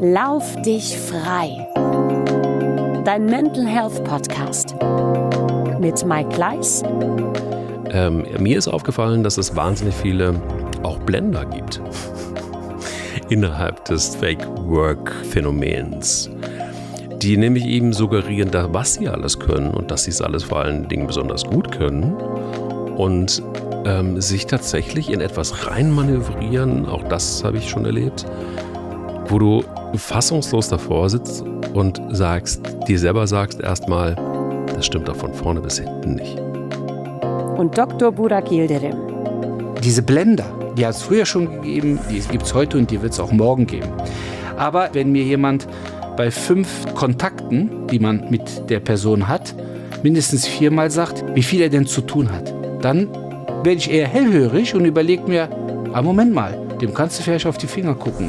Lauf dich frei. Dein Mental Health Podcast mit Mike Kleiss. Mir ist aufgefallen, dass es wahnsinnig viele auch Blender gibt innerhalb des Fake-Work-Phänomens, die nämlich eben suggerieren, was sie alles können und dass sie es alles vor allen Dingen besonders gut können und sich tatsächlich in etwas reinmanövrieren, auch das habe ich schon erlebt, wo du fassungslos davor sitzt und dir selber sagst erstmal, das stimmt doch von vorne bis hinten nicht. Und Dr. Burak Yildirim. Diese Blender, die hat es früher schon gegeben, die gibt es heute und die wird es auch morgen geben. Aber wenn mir jemand bei 5 Kontakten, die man mit der Person hat, mindestens 4-mal sagt, wie viel er denn zu tun hat, dann werde ich eher hellhörig und überlege mir, Moment mal, dem kannst du vielleicht auf die Finger gucken.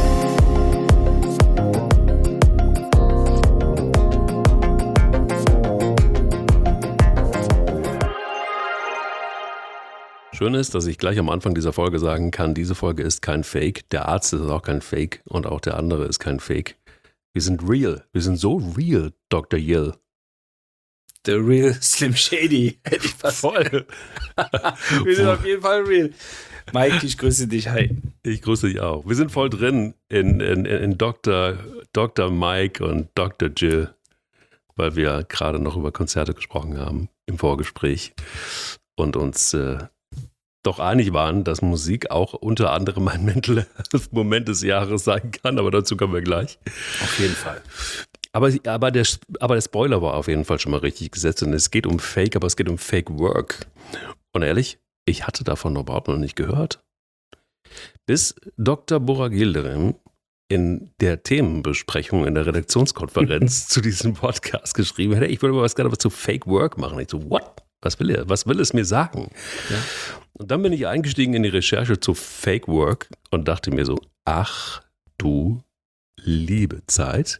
Schön ist, dass ich gleich am Anfang dieser Folge sagen kann, diese Folge ist kein Fake, der Arzt ist auch kein Fake und auch der andere ist kein Fake. Wir sind real, wir sind so real, Dr. Yill. The real Slim Shady, hätte ich fast. Voll. Wir sind auf jeden Fall real. Mike, ich grüße dich, hi. Ich grüße dich auch. Wir sind voll drin in Dr. Mike und Dr. Jill, weil wir gerade noch über Konzerte gesprochen haben im Vorgespräch und uns doch einig waren, dass Musik auch unter anderem ein Mental Health Moment des Jahres sein kann, aber dazu kommen wir gleich. Auf jeden Fall. Aber der Spoiler war auf jeden Fall schon mal richtig gesetzt und es geht um Fake, aber es geht um Fake Work. Und ehrlich, ich hatte davon überhaupt noch nicht gehört. Bis Dr. Burak Yildirim in der Themenbesprechung in der Redaktionskonferenz zu diesem Podcast geschrieben hätte, ich würde mal was zu Fake Work machen. Ich so, what? Was will es mir sagen? Ja. Und dann bin ich eingestiegen in die Recherche zu Fake Work und dachte mir so, ach du liebe Zeit.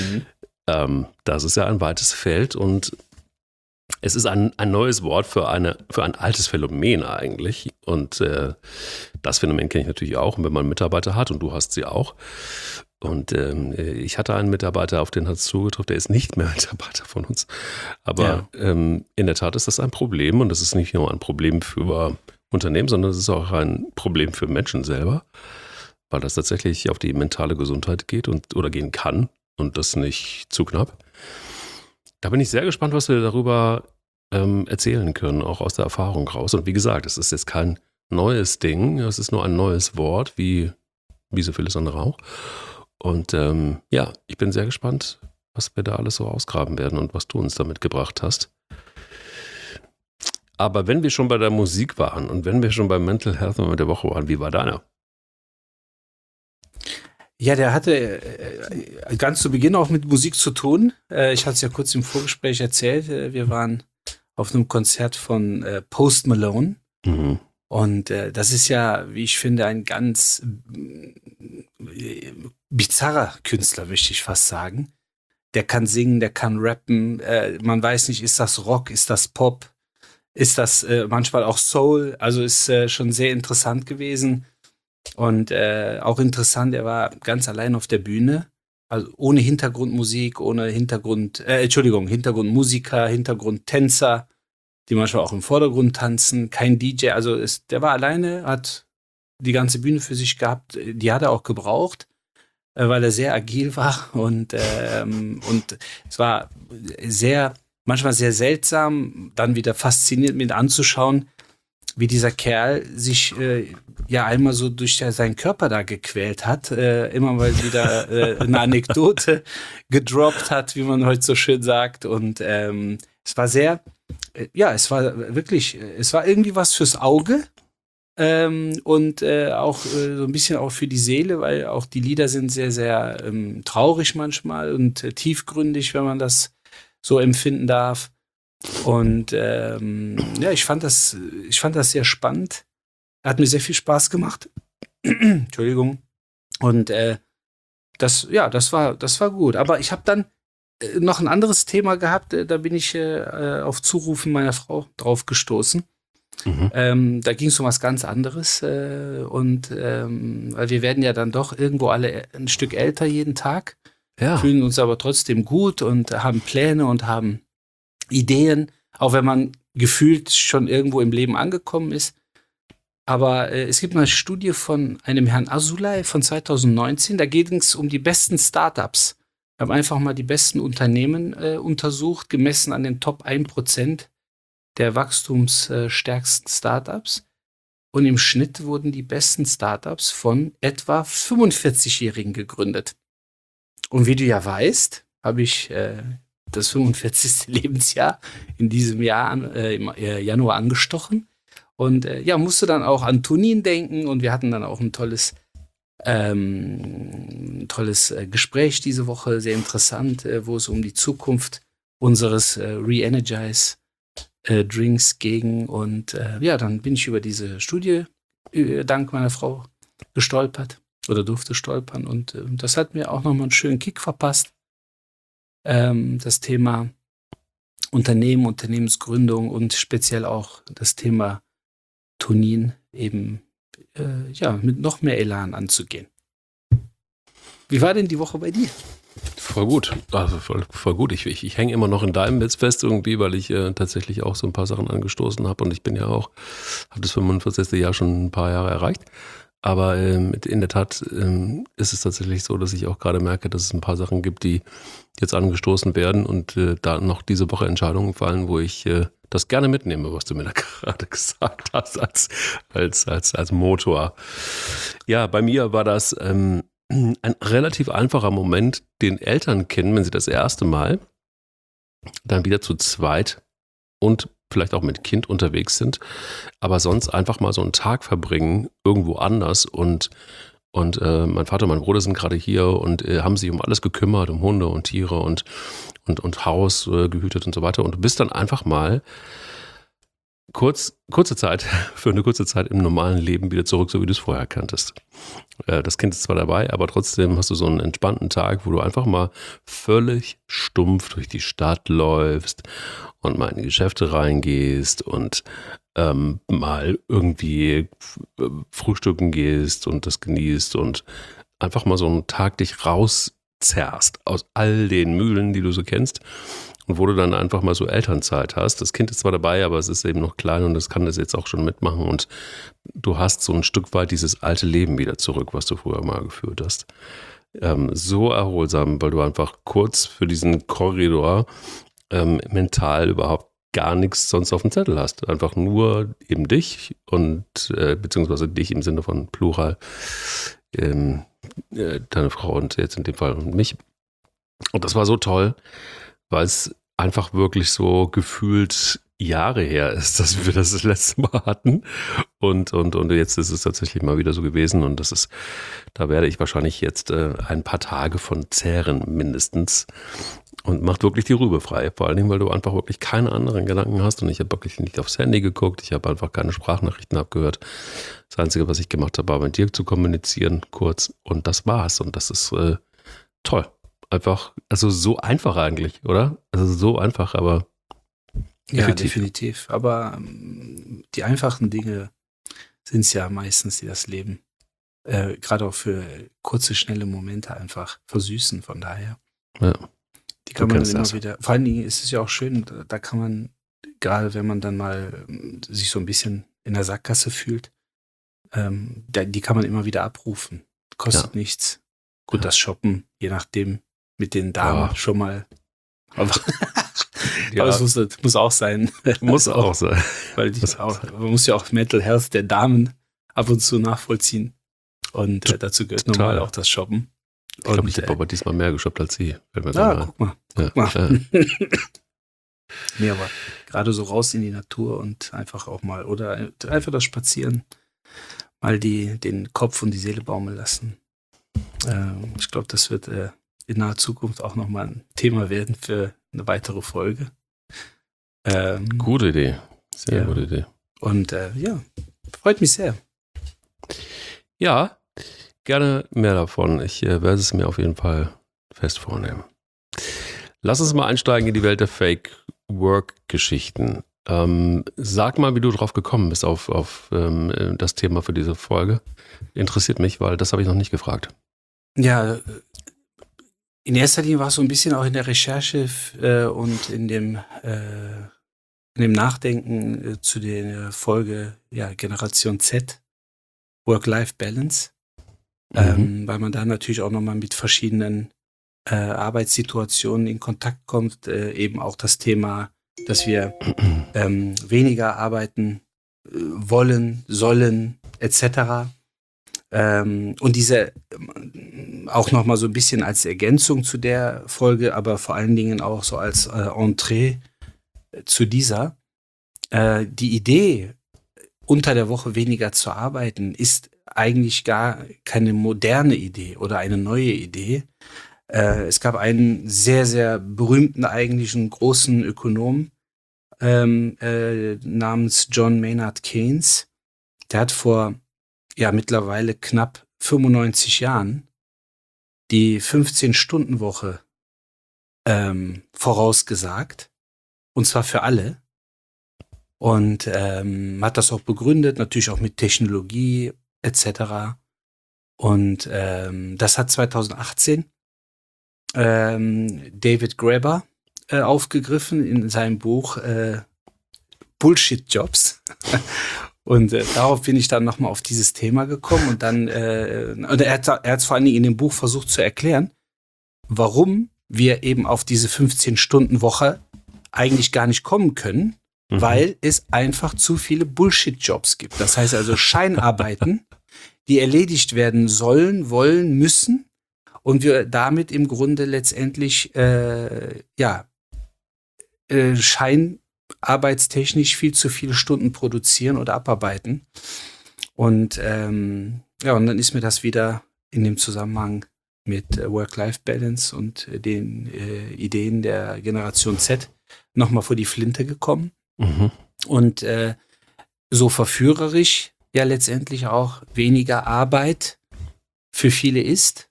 Das ist ja ein weites Feld und es ist ein neues Wort für ein altes Phänomen eigentlich. Und das Phänomen kenne ich natürlich auch. Und wenn man Mitarbeiter hat, und du hast sie auch, und ich hatte einen Mitarbeiter, auf den hat es zugetroffen, der ist nicht mehr Mitarbeiter von uns. Aber in der Tat ist das ein Problem und das ist nicht nur ein Problem für Unternehmen, sondern es ist auch ein Problem für Menschen selber, weil das tatsächlich auf die mentale Gesundheit geht oder gehen kann und das nicht zu knapp. Da bin ich sehr gespannt, was wir darüber erzählen können, auch aus der Erfahrung raus. Und wie gesagt, es ist jetzt kein neues Ding, es ist nur ein neues Wort, wie so vieles andere auch. Und ich bin sehr gespannt, was wir da alles so ausgraben werden und was du uns damit gebracht hast. Aber wenn wir schon bei der Musik waren und wenn wir schon beim Mental Health Moment der Woche waren, wie war deiner? Ja, der hatte ganz zu Beginn auch mit Musik zu tun. Ich hatte es ja kurz im Vorgespräch erzählt. Wir waren auf einem Konzert von Post Malone. Mhm. Und das ist ja, wie ich finde, ein ganz bizarrer Künstler, möchte ich fast sagen. Der kann singen, der kann rappen. Man weiß nicht, ist das Rock, ist das Pop, ist das manchmal auch Soul. Also ist schon sehr interessant gewesen. Und auch interessant, er war ganz allein auf der Bühne. Also ohne Hintergrundmusik, ohne Hintergrundmusiker, Hintergrundtänzer, die manchmal auch im Vordergrund tanzen, kein DJ, also der war alleine, hat die ganze Bühne für sich gehabt, die hat er auch gebraucht, weil er sehr agil war und es war manchmal sehr seltsam, dann wieder faszinierend mit anzuschauen, wie dieser Kerl sich einmal so durch seinen Körper da gequält hat, immer mal wieder eine Anekdote gedroppt hat, wie man heute so schön sagt und es war es war irgendwie was fürs Auge und auch so ein bisschen auch für die Seele, weil auch die Lieder sind sehr, sehr traurig manchmal und tiefgründig, wenn man das so empfinden darf. Und ich fand das sehr spannend. Hat mir sehr viel Spaß gemacht. Entschuldigung. Und das war gut. Aber ich habe dann noch ein anderes Thema gehabt, da bin ich auf Zurufen meiner Frau drauf gestoßen. Da ging es um was ganz anderes weil wir werden ja dann doch irgendwo alle ein Stück älter jeden Tag, fühlen uns aber trotzdem gut und haben Pläne und haben Ideen, auch wenn man gefühlt schon irgendwo im Leben angekommen ist. Aber es gibt eine Studie von einem Herrn Azoulay von 2019, da ging es um die besten Startups. Wir haben einfach mal die besten Unternehmen untersucht, gemessen an den Top 1% der wachstumsstärksten Startups. Und im Schnitt wurden die besten Startups von etwa 45-Jährigen gegründet. Und wie du ja weißt, habe ich das 45. Lebensjahr in diesem Jahr im Januar angestochen. Und musste dann auch an Tunin denken. Und wir hatten dann auch ein tolles Gespräch diese Woche, sehr interessant, wo es um die Zukunft unseres Re-Energize Drinks ging. Und dann bin ich über diese Studie dank meiner Frau gestolpert oder durfte stolpern. Und das hat mir auch nochmal einen schönen Kick verpasst. Das Thema Unternehmen, Unternehmensgründung und speziell auch das Thema Tunin eben mit noch mehr Elan anzugehen. Wie war denn die Woche bei dir? Voll gut. Also voll gut. Ich hänge immer noch in deinem Netz fest irgendwie, weil ich tatsächlich auch so ein paar Sachen angestoßen habe und ich bin ja auch, habe das 45. Jahr schon ein paar Jahre erreicht. Aber in der Tat ist es tatsächlich so, dass ich auch gerade merke, dass es ein paar Sachen gibt, die jetzt angestoßen werden und da noch diese Woche Entscheidungen fallen, wo ich das gerne mitnehme, was du mir da gerade gesagt hast, als Motor. Ja, bei mir war das ein relativ einfacher Moment, den Eltern kennen, wenn sie das erste Mal dann wieder zu zweit und vielleicht auch mit Kind unterwegs sind, aber sonst einfach mal so einen Tag verbringen, irgendwo anders und mein Vater und mein Bruder sind gerade hier und haben sich um alles gekümmert, um Hunde und Tiere und Haus gehütet und so weiter und du bist dann einfach mal für eine kurze Zeit im normalen Leben wieder zurück, so wie du es vorher kanntest. Das Kind ist zwar dabei, aber trotzdem hast du so einen entspannten Tag, wo du einfach mal völlig stumpf durch die Stadt läufst und mal in die Geschäfte reingehst und mal irgendwie frühstücken gehst und das genießt und einfach mal so einen Tag dich rauszerrst aus all den Mühlen, die du so kennst. Und wo du dann einfach mal so Elternzeit hast. Das Kind ist zwar dabei, aber es ist eben noch klein und es kann das jetzt auch schon mitmachen. Und du hast so ein Stück weit dieses alte Leben wieder zurück, was du früher mal geführt hast. So erholsam, weil du einfach kurz für diesen Korridor mental überhaupt gar nichts sonst auf dem Zettel hast. Einfach nur eben dich und beziehungsweise dich im Sinne von Plural, deine Frau und jetzt in dem Fall und mich. Und das war so toll, weil es einfach wirklich so gefühlt Jahre her ist, dass wir das letzte Mal hatten. Und jetzt ist es tatsächlich mal wieder so gewesen. Und da werde ich wahrscheinlich jetzt ein paar Tage von zehren mindestens. Und macht wirklich die Rübe frei. Vor allen Dingen, weil du einfach wirklich keine anderen Gedanken hast. Und ich habe wirklich nicht aufs Handy geguckt. Ich habe einfach keine Sprachnachrichten abgehört. Das Einzige, was ich gemacht habe, war mit dir zu kommunizieren, kurz. Und das war's. Und das ist toll. Einfach, also so einfach eigentlich, oder? Also so einfach, aber ja, definitiv. Aber die einfachen Dinge sind es ja meistens, die das Leben gerade auch für kurze, schnelle Momente einfach versüßen. Von daher, ja. Die kann man dann immer wieder, vor allen Dingen ist es ja auch schön, da kann man, gerade wenn man dann mal sich so ein bisschen in der Sackgasse fühlt, die kann man immer wieder abrufen. Kostet nichts. Gut, das Shoppen, je nachdem, mit den Damen schon mal. Aber es muss auch sein. Muss auch sein. Weil man muss ja auch Mental Health der Damen ab und zu nachvollziehen. Und dazu gehört normal auch das Shoppen. Ich glaube, ich habe aber diesmal mehr geshoppt als sie. Guck mal. Nee, aber gerade so raus in die Natur und einfach auch mal, oder einfach das Spazieren, mal den Kopf und die Seele baumeln lassen. Ich glaube, das wird in naher Zukunft auch nochmal ein Thema werden für eine weitere Folge. Gute Idee. Sehr gute Idee. Und freut mich sehr. Ja, gerne mehr davon. Ich werde es mir auf jeden Fall fest vornehmen. Lass uns mal einsteigen in die Welt der Fake-Work-Geschichten. Sag mal, wie du drauf gekommen bist auf das Thema für diese Folge. Interessiert mich, weil das habe ich noch nicht gefragt. Ja, in erster Linie war es so ein bisschen auch in der Recherche und in dem Nachdenken zu der Folge Generation Z, Work-Life-Balance, weil man da natürlich auch nochmal mit verschiedenen Arbeitssituationen in Kontakt kommt, eben auch das Thema, dass wir weniger arbeiten wollen, sollen, etc. Und diese auch nochmal so ein bisschen als Ergänzung zu der Folge, aber vor allen Dingen auch so als Entree zu dieser. Die Idee, unter der Woche weniger zu arbeiten, ist eigentlich gar keine moderne Idee oder eine neue Idee. Es gab einen sehr, sehr berühmten, eigentlich einen großen Ökonom namens John Maynard Keynes. Der hat vor mittlerweile knapp 95 Jahren die 15-Stunden-Woche vorausgesagt. Und zwar für alle. Und hat das auch begründet, natürlich auch mit Technologie etc. Und das hat 2018 David Graeber aufgegriffen in seinem Buch Bullshit-Jobs. Und darauf bin ich dann nochmal auf dieses Thema gekommen. Und dann, und er hat vor allen Dingen in dem Buch versucht zu erklären, warum wir eben auf diese 15-Stunden-Woche eigentlich gar nicht kommen können, weil es einfach zu viele Bullshit-Jobs gibt. Das heißt also Scheinarbeiten, die erledigt werden sollen, wollen, müssen. Und wir damit im Grunde letztendlich scheinarbeitstechnisch viel zu viele Stunden produzieren oder abarbeiten. Und und dann ist mir das wieder in dem Zusammenhang mit Work-Life-Balance und den Ideen der Generation Z nochmal vor die Flinte gekommen. Und so verführerisch ja letztendlich auch weniger Arbeit für viele ist,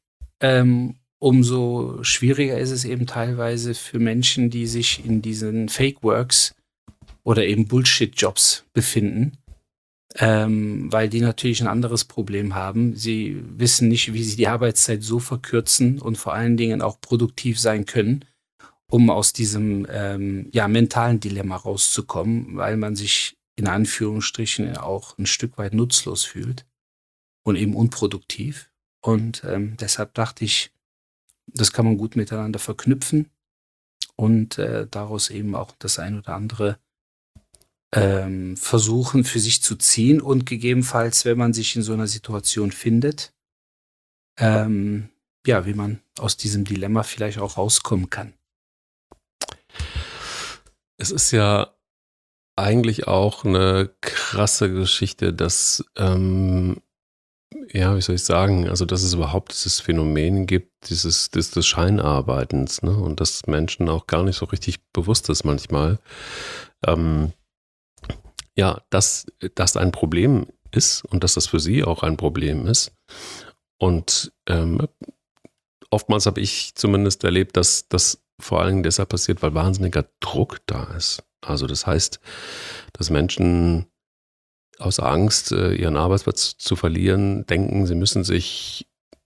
umso schwieriger ist es eben teilweise für Menschen, die sich in diesen Fake-Works oder eben Bullshit-Jobs befinden, weil die natürlich ein anderes Problem haben. Sie wissen nicht, wie sie die Arbeitszeit so verkürzen und vor allen Dingen auch produktiv sein können, um aus diesem mentalen Dilemma rauszukommen, weil man sich in Anführungsstrichen auch ein Stück weit nutzlos fühlt und eben unproduktiv. Und deshalb dachte ich, das kann man gut miteinander verknüpfen und daraus eben auch das ein oder andere versuchen für sich zu ziehen und gegebenenfalls, wenn man sich in so einer Situation findet, wie man aus diesem Dilemma vielleicht auch rauskommen kann. Es ist ja eigentlich auch eine krasse Geschichte, dass wie soll ich sagen, also dass es überhaupt dieses Phänomen gibt, des Scheinarbeitens, ne? Und dass Menschen auch gar nicht so richtig bewusst ist manchmal, dass das ein Problem ist und dass das für sie auch ein Problem ist. Und oftmals habe ich zumindest erlebt, dass das vor allen Dingen deshalb passiert, weil wahnsinniger Druck da ist. Also das heißt, dass Menschen aus Angst, ihren Arbeitsplatz zu verlieren, denken, sie müssen sich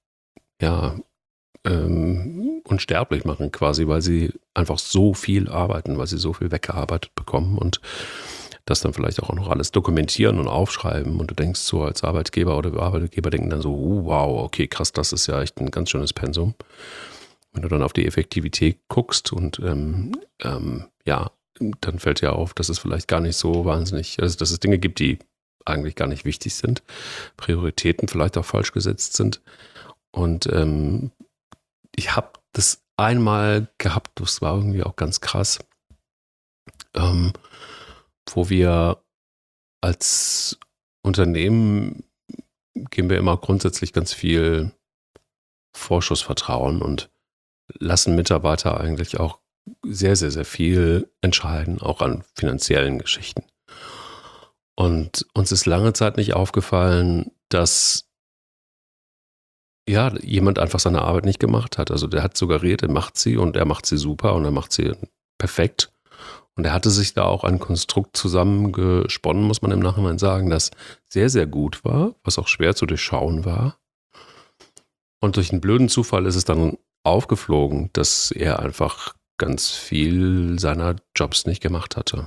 unsterblich machen quasi, weil sie einfach so viel arbeiten, weil sie so viel weggearbeitet bekommen und das dann vielleicht auch noch alles dokumentieren und aufschreiben. Und du denkst so als Arbeitgeber oder Arbeitgeber denken dann so, wow, okay, krass, das ist ja echt ein ganz schönes Pensum. Wenn du dann auf die Effektivität guckst und dann fällt ja auf, dass es vielleicht gar nicht so wahnsinnig, also dass es Dinge gibt, die eigentlich gar nicht wichtig sind, Prioritäten vielleicht auch falsch gesetzt sind. Und ich habe das einmal gehabt, das war irgendwie auch ganz krass, wo wir als Unternehmen geben wir immer grundsätzlich ganz viel Vorschussvertrauen und lassen Mitarbeiter eigentlich auch sehr, sehr, sehr viel entscheiden, auch an finanziellen Geschichten. Und uns ist lange Zeit nicht aufgefallen, dass jemand einfach seine Arbeit nicht gemacht hat. Also der hat suggeriert, er macht sie und er macht sie super und er macht sie perfekt. Und er hatte sich da auch ein Konstrukt zusammengesponnen, muss man im Nachhinein sagen, das sehr, sehr gut war, was auch schwer zu durchschauen war. Und durch einen blöden Zufall ist es dann aufgeflogen, dass er einfach ganz viel seiner Jobs nicht gemacht hatte.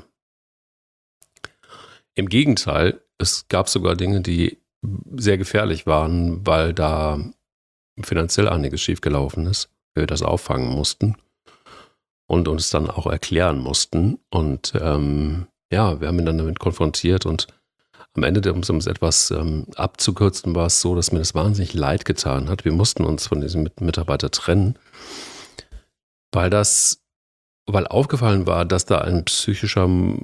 Im Gegenteil, es gab sogar Dinge, die sehr gefährlich waren, weil da finanziell einiges schiefgelaufen ist, wir das auffangen mussten und uns dann auch erklären mussten. Und wir haben ihn dann damit konfrontiert und am Ende, um es etwas abzukürzen, war es so, dass mir das wahnsinnig leid getan hat. Wir mussten uns von diesem Mitarbeiter trennen, weil aufgefallen war, dass da ein psychisches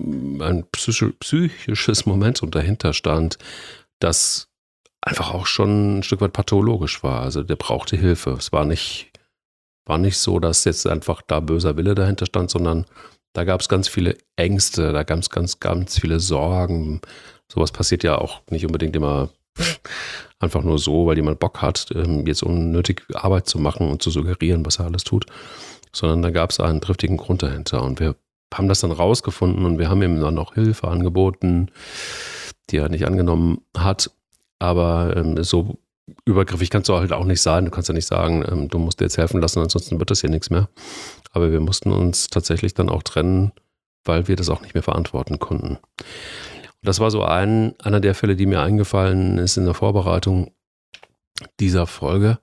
Momentum dahinter stand, das einfach auch schon ein Stück weit pathologisch war. Also der brauchte Hilfe. Es war nicht so, dass jetzt einfach da böser Wille dahinter stand, sondern da gab es ganz viele Ängste, da gab es ganz viele Sorgen. Sowas passiert ja auch nicht unbedingt immer einfach nur so, weil jemand Bock hat, jetzt unnötig Arbeit zu machen und zu suggerieren, was er alles tut, sondern da gab es einen triftigen Grund dahinter. Und wir haben das dann rausgefunden und wir haben ihm dann auch Hilfe angeboten, die er nicht angenommen hat. Aber so übergriffig kannst du halt auch nicht sein. Du kannst ja nicht sagen, du musst dir jetzt helfen lassen, ansonsten wird das hier nichts mehr. Aber wir mussten uns tatsächlich dann auch trennen, weil wir das auch nicht mehr verantworten konnten. Und das war so einer der Fälle, die mir eingefallen ist in der Vorbereitung dieser Folge.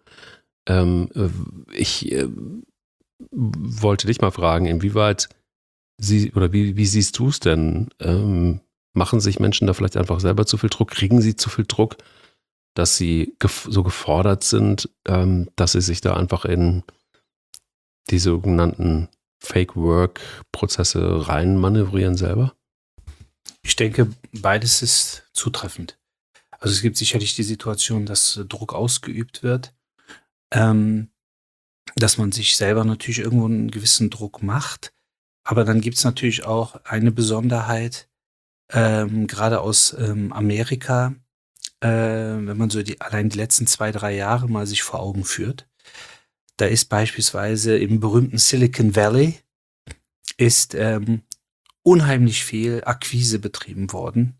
Ich wollte dich mal fragen, inwieweit wie siehst du es denn? Machen sich Menschen da vielleicht einfach selber zu viel Druck? Kriegen sie zu viel Druck, dass sie so gefordert sind, dass sie sich da einfach in die sogenannten Fake-Work-Prozesse reinmanövrieren selber? Ich denke, beides ist zutreffend. Also es gibt sicherlich die Situation, dass Druck ausgeübt wird, dass man sich selber natürlich irgendwo einen gewissen Druck macht. Aber dann gibt es natürlich auch eine Besonderheit, gerade aus Amerika, wenn man so allein die letzten 2-3 Jahre mal sich vor Augen führt. Da ist beispielsweise im berühmten Silicon Valley ist unheimlich viel Akquise betrieben worden,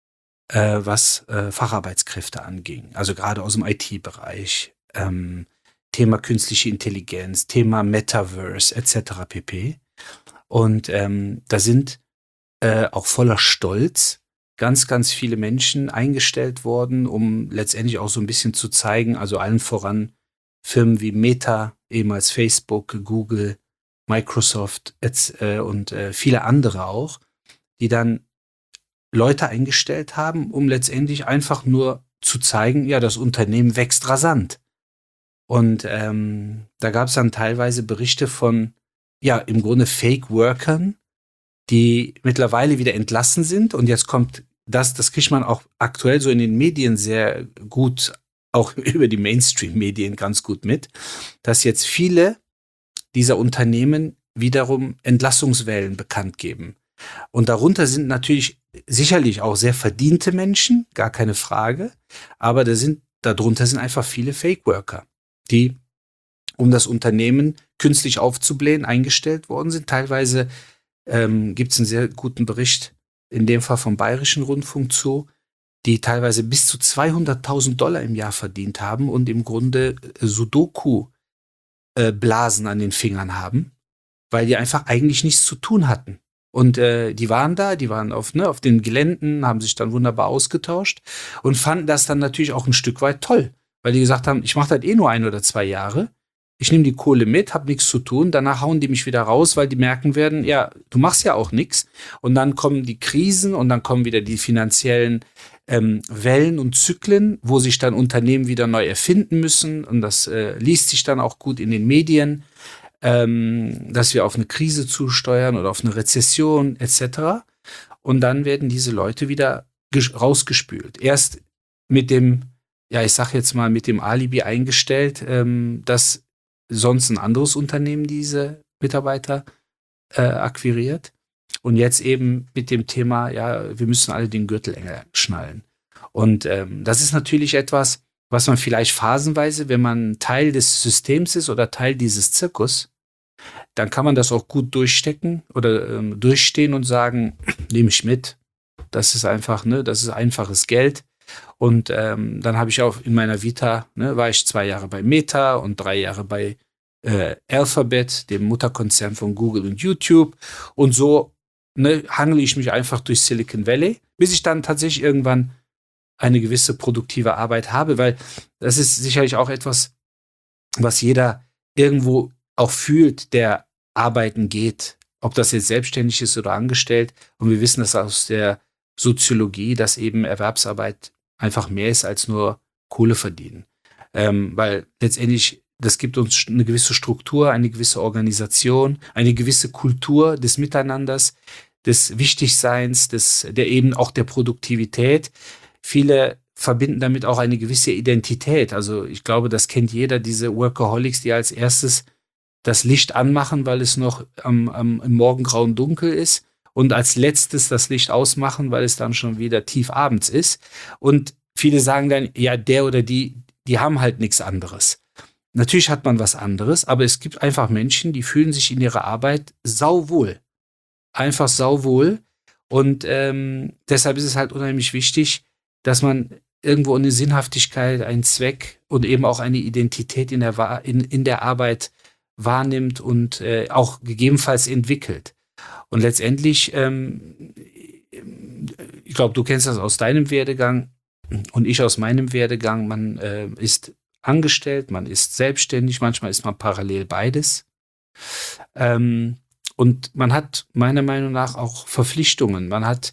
was Facharbeitskräfte anging. Also gerade aus dem IT-Bereich, Thema künstliche Intelligenz, Thema Metaverse etc. pp. Und da sind auch voller Stolz ganz, ganz viele Menschen eingestellt worden, um letztendlich auch so ein bisschen zu zeigen, also allen voran Firmen wie Meta, ehemals Facebook, Google, Microsoft und viele andere auch, die dann Leute eingestellt haben, um letztendlich einfach nur zu zeigen, ja, das Unternehmen wächst rasant. Und da gab es dann teilweise Berichte von, ja, im Grunde Fake-Workern, die mittlerweile wieder entlassen sind. Und jetzt kommt das kriegt man auch aktuell so in den Medien sehr gut, auch über die Mainstream-Medien ganz gut mit, dass jetzt viele dieser Unternehmen wiederum Entlassungswellen bekannt geben. Und darunter sind natürlich sicherlich auch sehr verdiente Menschen, gar keine Frage, aber darunter sind einfach viele Fake-Worker, die, um das Unternehmen künstlich aufzublähen, eingestellt worden sind. Teilweise gibt es einen sehr guten Bericht, in dem Fall vom Bayerischen Rundfunk die teilweise bis zu $200.000 im Jahr verdient haben und im Grunde Sudoku-Blasen an den Fingern haben, weil die einfach eigentlich nichts zu tun hatten. Und die waren auf den Geländen, haben sich dann wunderbar ausgetauscht und fanden das dann natürlich auch ein Stück weit toll, weil die gesagt haben, ich mache das nur 1 oder 2 Jahre, ich nehme die Kohle mit, habe nichts zu tun, danach hauen die mich wieder raus, weil die merken werden, ja, du machst ja auch nichts. Und dann kommen die Krisen und dann kommen wieder die finanziellen Wellen und Zyklen, wo sich dann Unternehmen wieder neu erfinden müssen. Und das liest sich dann auch gut in den Medien, dass wir auf eine Krise zusteuern oder auf eine Rezession etc. Und dann werden diese Leute wieder rausgespült. Erst mit dem, ja, ich sag jetzt mal, mit dem Alibi eingestellt, dass sonst ein anderes Unternehmen diese Mitarbeiter akquiriert. Und jetzt eben mit dem Thema, ja, wir müssen alle den Gürtel enger schnallen. Und das ist natürlich etwas, was man vielleicht phasenweise, wenn man Teil des Systems ist oder Teil dieses Zirkus, dann kann man das auch gut durchstecken oder durchstehen und sagen, nehme ich mit. Das ist einfach, ne, das ist einfaches Geld. Und dann habe ich auch in meiner Vita, ne, war ich 2 Jahre bei Meta und 3 Jahre bei Alphabet, dem Mutterkonzern von Google und YouTube. Und so, ne, hangle ich mich einfach durch Silicon Valley, bis ich dann tatsächlich irgendwann eine gewisse produktive Arbeit habe, weil das ist sicherlich auch etwas, was jeder irgendwo auch fühlt, der arbeiten geht, ob das jetzt selbstständig ist oder angestellt. Und wir wissen das aus der Soziologie, dass eben Erwerbsarbeit einfach mehr ist als nur Kohle verdienen. Weil letztendlich, das gibt uns eine gewisse Struktur, eine gewisse Organisation, eine gewisse Kultur des Miteinanders, des Wichtigseins, der eben auch der Produktivität. Viele verbinden damit auch eine gewisse Identität. Also ich glaube, das kennt jeder, diese Workaholics, die als erstes das Licht anmachen, weil es noch im Morgengrauen dunkel ist und als letztes das Licht ausmachen, weil es dann schon wieder tief abends ist. Und viele sagen dann, ja, der oder die haben halt nichts anderes. Natürlich hat man was anderes, aber es gibt einfach Menschen, die fühlen sich in ihrer Arbeit sauwohl. Einfach sauwohl. Und deshalb ist es halt unheimlich wichtig, dass man irgendwo eine Sinnhaftigkeit, einen Zweck und eben auch eine Identität in der Arbeit wahrnimmt und auch gegebenenfalls entwickelt. Und letztendlich, ich glaube, du kennst das aus deinem Werdegang und ich aus meinem Werdegang, man ist angestellt, man ist selbstständig, manchmal ist man parallel beides. Und man hat meiner Meinung nach auch Verpflichtungen. Man hat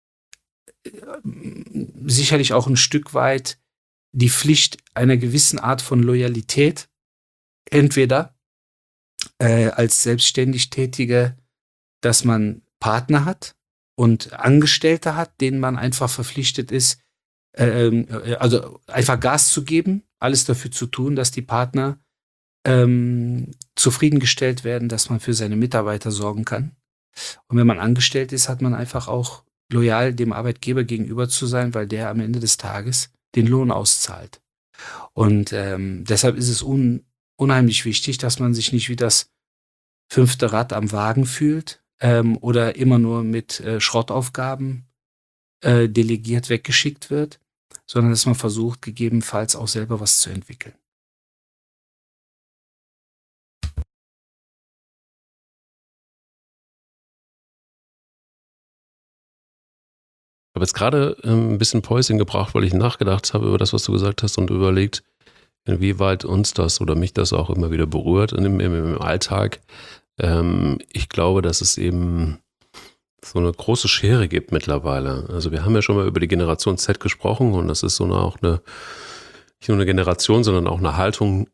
sicherlich auch ein Stück weit die Pflicht einer gewissen Art von Loyalität, entweder als selbstständig Tätige, dass man Partner hat und Angestellte hat, denen man einfach verpflichtet ist, also einfach Gas zu geben, alles dafür zu tun, dass die Partner zufriedengestellt werden, dass man für seine Mitarbeiter sorgen kann. Und wenn man angestellt ist, hat man einfach auch loyal dem Arbeitgeber gegenüber zu sein, weil der am Ende des Tages den Lohn auszahlt. Und deshalb ist es unheimlich wichtig, dass man sich nicht wie das 5. Rad am Wagen fühlt oder immer nur mit Schrottaufgaben delegiert weggeschickt wird, sondern dass man versucht, gegebenenfalls auch selber was zu entwickeln. Ich habe jetzt gerade ein bisschen Päuschen gebraucht, weil ich nachgedacht habe über das, was du gesagt hast und überlegt, inwieweit uns das oder mich das auch immer wieder berührt im Alltag. Ich glaube, dass es eben so eine große Schere gibt mittlerweile. Also wir haben ja schon mal über die Generation Z gesprochen und das ist auch nicht nur eine Generation, sondern auch eine Haltung,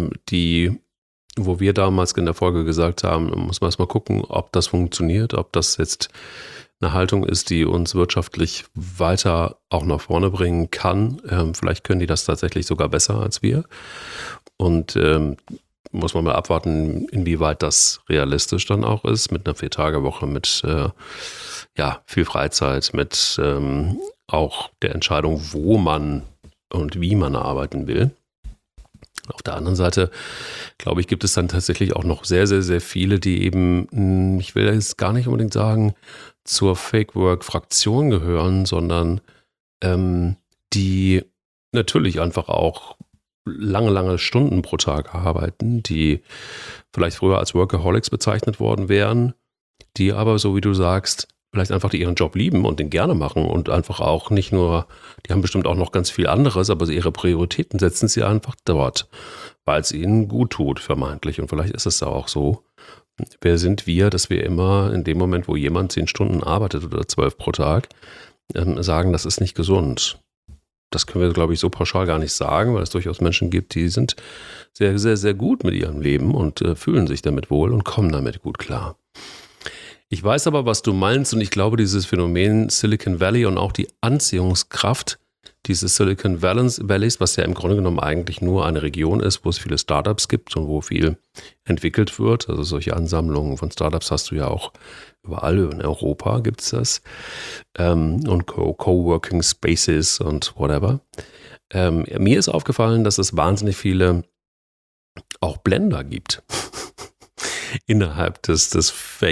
wo wir damals in der Folge gesagt haben, muss man erst mal gucken, ob das funktioniert, ob das jetzt eine Haltung ist, die uns wirtschaftlich weiter auch nach vorne bringen kann. Vielleicht können die das tatsächlich sogar besser als wir. Und muss man mal abwarten, inwieweit das realistisch dann auch ist, mit einer 4-Tage-Woche, mit viel Freizeit, mit auch der Entscheidung, wo man und wie man arbeiten will. Auf der anderen Seite, glaube ich, gibt es dann tatsächlich auch noch sehr, sehr, sehr viele, die eben, ich will jetzt gar nicht unbedingt sagen, zur Fake-Work-Fraktion gehören, sondern die natürlich einfach auch lange Stunden pro Tag arbeiten, die vielleicht früher als Workaholics bezeichnet worden wären, die aber, so wie du sagst, vielleicht einfach ihren Job lieben und den gerne machen und einfach auch nicht nur, die haben bestimmt auch noch ganz viel anderes, aber ihre Prioritäten setzen sie einfach dort, weil es ihnen gut tut, vermeintlich. Und vielleicht ist es da auch so. Wer sind wir, dass wir immer in dem Moment, wo jemand 10 Stunden arbeitet oder 12 pro Tag, sagen, das ist nicht gesund. Das können wir, glaube ich, so pauschal gar nicht sagen, weil es durchaus Menschen gibt, die sind sehr, sehr, sehr gut mit ihrem Leben und fühlen sich damit wohl und kommen damit gut klar. Ich weiß aber, was du meinst und ich glaube, dieses Phänomen Silicon Valley und auch die Anziehungskraft dieses Silicon Valleys, was ja im Grunde genommen eigentlich nur eine Region ist, wo es viele Startups gibt und wo viel entwickelt wird. Also solche Ansammlungen von Startups hast du ja auch überall in Europa gibt es das. Und Coworking Spaces und whatever. Mir ist aufgefallen, dass es wahnsinnig viele auch Blender gibt. innerhalb des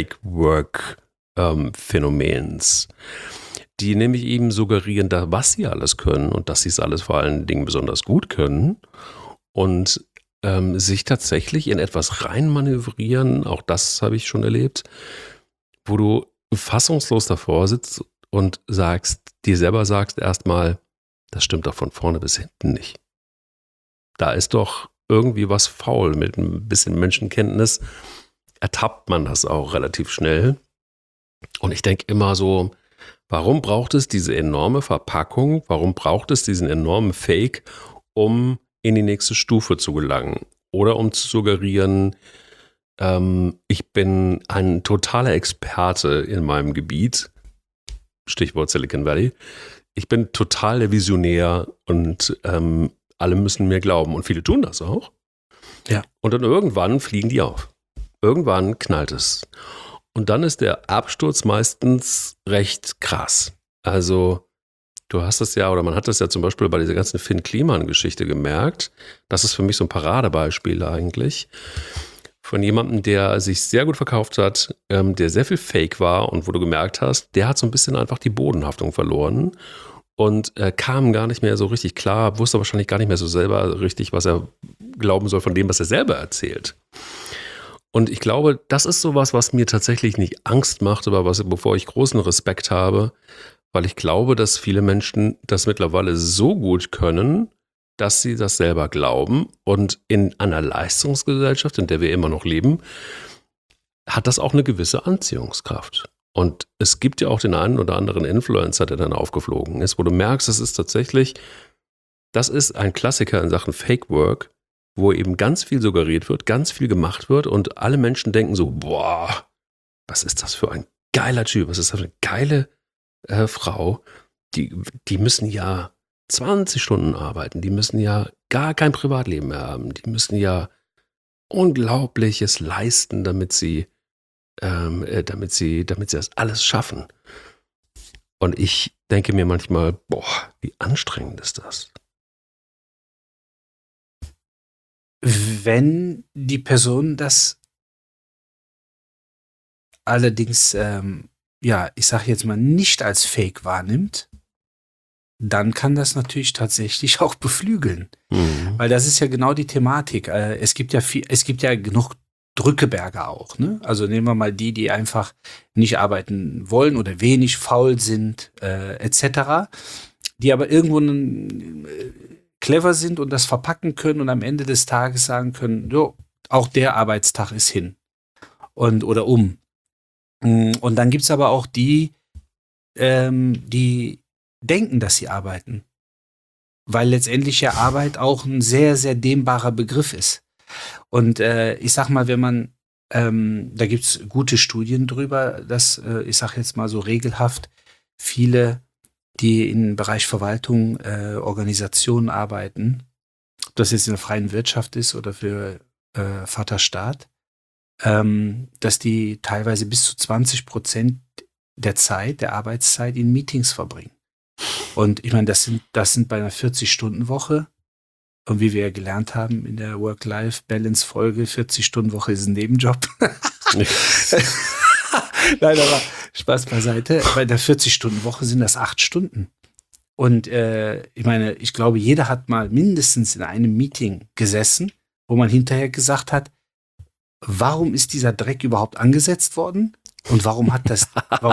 Fake-Work-Phänomens, die nämlich eben suggerieren, was sie alles können und dass sie es alles vor allen Dingen besonders gut können und sich tatsächlich in etwas reinmanövrieren, auch das habe ich schon erlebt, wo du fassungslos davor sitzt und dir selber sagst erstmal, das stimmt doch von vorne bis hinten nicht. Da ist doch irgendwie was faul. Mit ein bisschen Menschenkenntnis ertappt man das auch relativ schnell. Und ich denke immer so, warum braucht es diese enorme Verpackung? Warum braucht es diesen enormen Fake, um in die nächste Stufe zu gelangen? Oder um zu suggerieren, ich bin ein totaler Experte in meinem Gebiet. Stichwort Silicon Valley. Ich bin total der Visionär und alle müssen mir glauben. Und viele tun das auch. Ja. Und dann irgendwann fliegen die auf. Irgendwann knallt es. Und dann ist der Absturz meistens recht krass. Also du hast es ja, oder man hat das ja zum Beispiel bei dieser ganzen Finn Kliman-Geschichte gemerkt. Das ist für mich so ein Paradebeispiel eigentlich. Von jemandem, der sich sehr gut verkauft hat, der sehr viel Fake war und wo du gemerkt hast, der hat so ein bisschen einfach die Bodenhaftung verloren und kam gar nicht mehr so richtig klar, wusste wahrscheinlich gar nicht mehr so selber richtig, was er glauben soll von dem, was er selber erzählt. Und ich glaube, das ist sowas, was mir tatsächlich nicht Angst macht, aber bevor ich großen Respekt habe, weil ich glaube, dass viele Menschen das mittlerweile so gut können, dass sie das selber glauben. Und in einer Leistungsgesellschaft, in der wir immer noch leben, hat das auch eine gewisse Anziehungskraft. Und es gibt ja auch den einen oder anderen Influencer, der dann aufgeflogen ist, wo du merkst, das ist ein Klassiker in Sachen Fake Work, wo eben ganz viel suggeriert wird, ganz viel gemacht wird und alle Menschen denken so, boah, was ist das für ein geiler Typ, was ist das für eine geile Frau, die müssen ja 20 Stunden arbeiten, die müssen ja gar kein Privatleben mehr haben, die müssen ja Unglaubliches leisten, damit sie das alles schaffen. Und ich denke mir manchmal, boah, wie anstrengend ist das? Wenn die Person das allerdings, ich sage jetzt mal, nicht als Fake wahrnimmt, dann kann das natürlich tatsächlich auch beflügeln. Mhm. Weil das ist ja genau die Thematik. Es gibt ja genug Drückeberger auch. Ne? Also nehmen wir mal die einfach nicht arbeiten wollen oder wenig faul sind, etc., die aber irgendwo clever sind und das verpacken können und am Ende des Tages sagen können, jo, auch der Arbeitstag ist hin oder um. Und dann gibt es aber auch die denken, dass sie arbeiten. Weil letztendlich ja Arbeit auch ein sehr, sehr dehnbarer Begriff ist. Und ich sag mal, wenn man, da gibt es gute Studien drüber, dass, ich sag jetzt mal so regelhaft, viele, die im Bereich Verwaltung, Organisationen arbeiten, ob das jetzt in der freien Wirtschaft ist oder für Vaterstaat, dass die teilweise bis zu 20% der Arbeitszeit in Meetings verbringen. Und ich meine, das sind bei einer 40-Stunden-Woche, und wie wir ja gelernt haben in der Work-Life-Balance-Folge, 40-Stunden-Woche ist ein Nebenjob. Nein, aber Spaß beiseite. Bei der 40-Stunden-Woche sind das 8 Stunden. Und ich meine, ich glaube, jeder hat mal mindestens in einem Meeting gesessen, wo man hinterher gesagt hat, warum ist dieser Dreck überhaupt angesetzt worden? Und warum hat das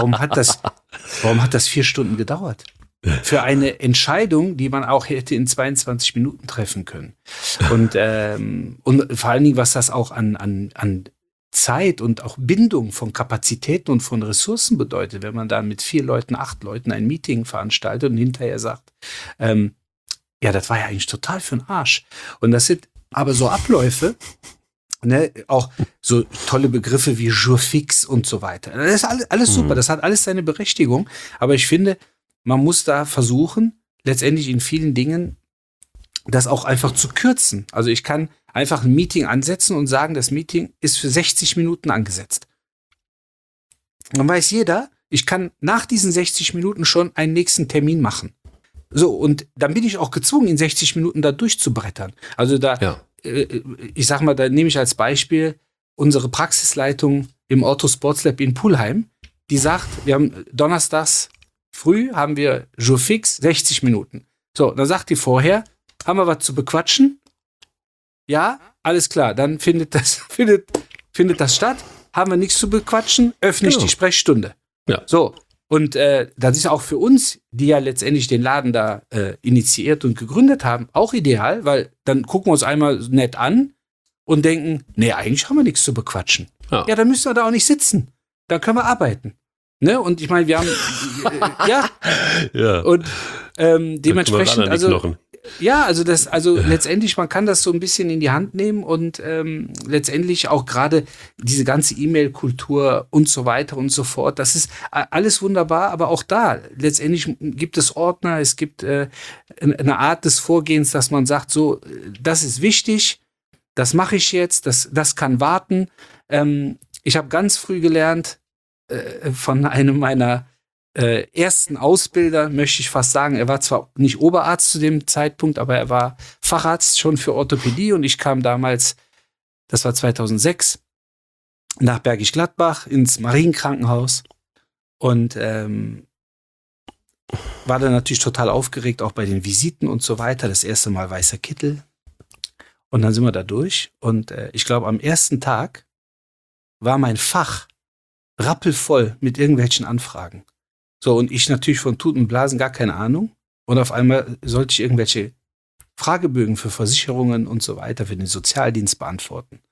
4 Stunden gedauert? Für eine Entscheidung, die man auch hätte in 22 Minuten treffen können. Und vor allen Dingen, was das auch an Zeit und auch Bindung von Kapazitäten und von Ressourcen bedeutet, wenn man dann mit 4 Leuten, 8 Leuten ein Meeting veranstaltet und hinterher sagt, ja, das war ja eigentlich total für den Arsch. Und das sind aber so Abläufe, ne, auch so tolle Begriffe wie Jour fix und so weiter. Das ist alles super, das hat alles seine Berechtigung, aber ich finde, man muss da versuchen, letztendlich in vielen Dingen das auch einfach zu kürzen. Also ich kann einfach ein Meeting ansetzen und sagen, das Meeting ist für 60 Minuten angesetzt. Dann weiß jeder, ich kann nach diesen 60 Minuten schon einen nächsten Termin machen. So, und dann bin ich auch gezwungen, in 60 Minuten da durchzubrettern. Also da, ich sag mal, da nehme ich als Beispiel unsere Praxisleitung im Ortho Sports Lab in Pulheim, die sagt, wir haben donnerstags früh haben wir Jour fix 60 Minuten. So, dann sagt die vorher, haben wir was zu bequatschen? Ja, alles klar, dann findet das statt. Haben wir nichts zu bequatschen, öffne ich die Sprechstunde. Ja. So, und das ist auch für uns, die ja letztendlich den Laden da initiiert und gegründet haben, auch ideal, weil dann gucken wir uns einmal nett an und denken, nee, eigentlich haben wir nichts zu bequatschen. Ja, dann müssen wir da auch nicht sitzen. Dann können wir arbeiten. Ne? Und ich meine, wir haben ja. Und dementsprechend, also letztendlich, man kann das so ein bisschen in die Hand nehmen und letztendlich auch gerade diese ganze E-Mail-Kultur und so weiter und so fort, das ist alles wunderbar, aber auch da, letztendlich gibt es Ordner, es gibt eine Art des Vorgehens, dass man sagt, so, das ist wichtig, das mache ich jetzt, das kann warten. Ich habe ganz früh gelernt von einem meiner ersten Ausbilder, möchte ich fast sagen, er war zwar nicht Oberarzt zu dem Zeitpunkt, aber er war Facharzt schon für Orthopädie und ich kam damals, das war 2006, nach Bergisch Gladbach ins Marienkrankenhaus und war dann natürlich total aufgeregt, auch bei den Visiten und so weiter, das erste Mal weißer Kittel und dann sind wir da durch und ich glaube am ersten Tag war mein Fach rappelvoll mit irgendwelchen Anfragen. So, und ich natürlich von Tuten und Blasen gar keine Ahnung. Und auf einmal sollte ich irgendwelche Fragebögen für Versicherungen und so weiter für den Sozialdienst beantworten.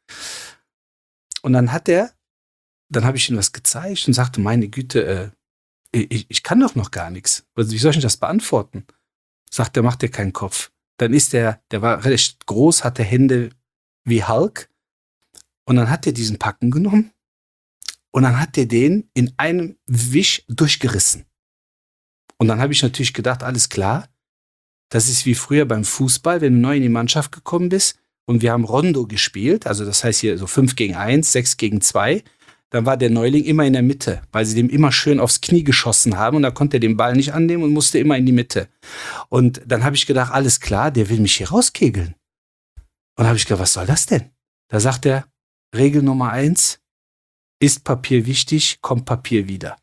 Und dann habe ich ihm was gezeigt und sagte, meine Güte, ich kann doch noch gar nichts. Also, wie soll ich denn das beantworten? Sagt er, macht dir keinen Kopf. Dann ist der war recht groß, hatte Hände wie Hulk. Und dann hat er diesen Packen genommen. Und dann hat er den in einem Wisch durchgerissen. Und dann habe ich natürlich gedacht, alles klar, das ist wie früher beim Fußball, wenn du neu in die Mannschaft gekommen bist und wir haben Rondo gespielt, also das heißt hier so 5 gegen 1, 6 gegen 2, dann war der Neuling immer in der Mitte, weil sie dem immer schön aufs Knie geschossen haben und da konnte er den Ball nicht annehmen und musste immer in die Mitte. Und dann habe ich gedacht, alles klar, der will mich hier rauskegeln. Und dann habe ich gedacht, was soll das denn? Da sagt er, Regel Nummer 1, ist Papier wichtig, kommt Papier wieder.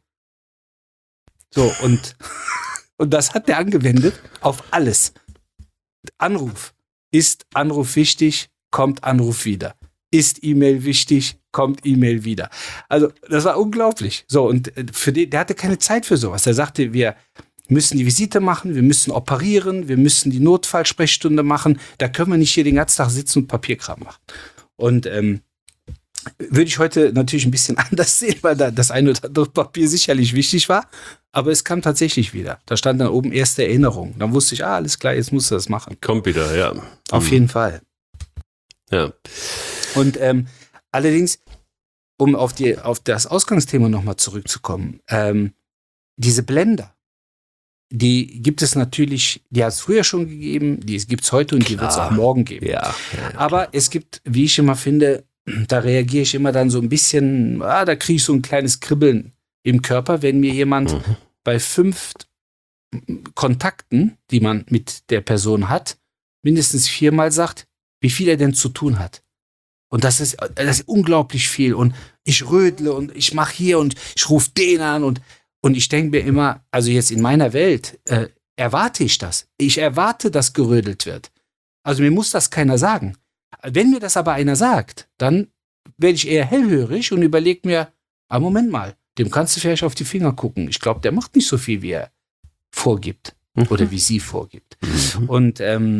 So, und das hat der angewendet auf alles. Anruf. Ist Anruf wichtig, kommt Anruf wieder. Ist E-Mail wichtig, kommt E-Mail wieder. Also, das war unglaublich. So, und der hatte keine Zeit für sowas. Er sagte, wir müssen die Visite machen, wir müssen operieren, wir müssen die Notfallsprechstunde machen. Da können wir nicht hier den ganzen Tag sitzen und Papierkram machen. Und würde ich heute natürlich ein bisschen anders sehen, weil da das eine oder andere Papier sicherlich wichtig war. Aber es kam tatsächlich wieder. Da stand dann oben erste Erinnerung. Dann wusste ich, alles klar, jetzt musst du das machen. Kommt wieder, ja. Auf jeden Fall. Ja. Und allerdings, um auf das Ausgangsthema nochmal zurückzukommen, diese Blender, die gibt es natürlich, die hat es früher schon gegeben, die gibt es heute und die wird es auch morgen geben. Ja. Aber es gibt, wie ich immer finde, da reagiere ich immer dann so ein bisschen, da kriege ich so ein kleines Kribbeln im Körper, wenn mir jemand bei 5 Kontakten, die man mit der Person hat, mindestens 4-mal sagt, wie viel er denn zu tun hat. Und das ist unglaublich viel. Und ich rödle und ich mache hier und ich rufe den an und ich denke mir immer, also jetzt in meiner Welt erwarte ich das. Ich erwarte, dass gerödelt wird. Also mir muss das keiner sagen. Wenn mir das aber einer sagt, dann werde ich eher hellhörig und überlege mir, Moment mal, dem kannst du vielleicht auf die Finger gucken. Ich glaube, der macht nicht so viel, wie er vorgibt oder wie sie vorgibt. Und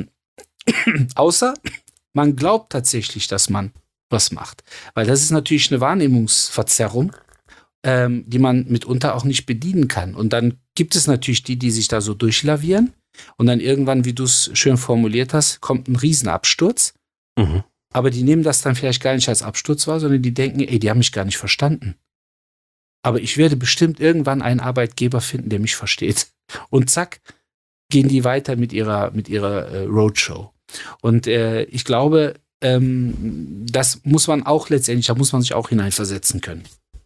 außer man glaubt tatsächlich, dass man was macht. Weil das ist natürlich eine Wahrnehmungsverzerrung, die man mitunter auch nicht bedienen kann. Und dann gibt es natürlich die sich da so durchlavieren und dann irgendwann, wie du es schön formuliert hast, kommt ein Riesenabsturz. Aber die nehmen das dann vielleicht gar nicht als Absturz wahr, sondern die denken, die haben mich gar nicht verstanden. Aber ich werde bestimmt irgendwann einen Arbeitgeber finden, der mich versteht. Und zack, gehen die weiter mit ihrer Roadshow. Und ich glaube, das muss man auch letztendlich, da muss man sich auch hineinversetzen können.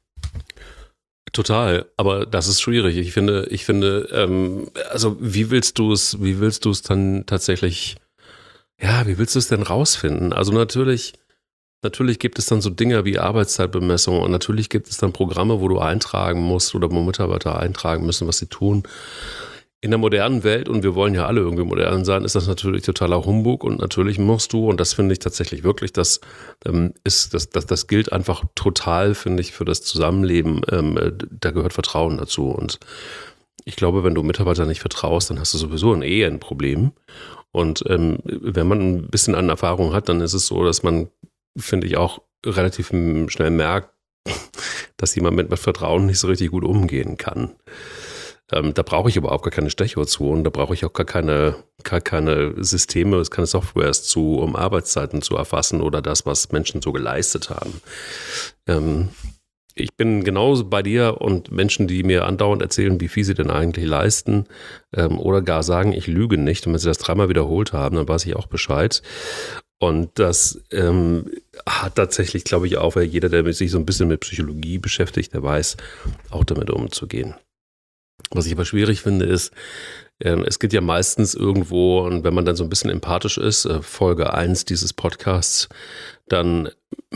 Total, aber das ist schwierig. Ich finde, also wie willst du es dann tatsächlich, ja, wie willst du es denn rausfinden? Also natürlich natürlich gibt es dann so Dinge wie Arbeitszeitbemessung und natürlich gibt es dann Programme, wo du eintragen musst oder wo Mitarbeiter eintragen müssen, was sie tun. In der modernen Welt, und wir wollen ja alle irgendwie modern sein, ist das natürlich totaler Humbug und natürlich musst du, und das finde ich tatsächlich wirklich, das gilt einfach total, finde ich, für das Zusammenleben, da gehört Vertrauen dazu und ich glaube, wenn du Mitarbeitern nicht vertraust, dann hast du sowieso ein Problem und wenn man ein bisschen an Erfahrung hat, dann ist es so, dass man, finde ich, auch relativ schnell merkt, dass jemand mit Vertrauen nicht so richtig gut umgehen kann. Da brauche ich überhaupt gar keine Stechuhren, da brauche ich auch gar keine Systeme, keine Softwares zu, um Arbeitszeiten zu erfassen oder das, was Menschen so geleistet haben. Ich bin genauso bei dir und Menschen, die mir andauernd erzählen, wie viel sie denn eigentlich leisten oder gar sagen, ich lüge nicht. Und wenn sie das 3-mal wiederholt haben, dann weiß ich auch Bescheid. Und das hat tatsächlich, glaube ich, auch jeder, der sich so ein bisschen mit Psychologie beschäftigt, der weiß, auch damit umzugehen. Was ich aber schwierig finde, ist, es geht ja meistens irgendwo, und wenn man dann so ein bisschen empathisch ist, Folge 1 dieses Podcasts, dann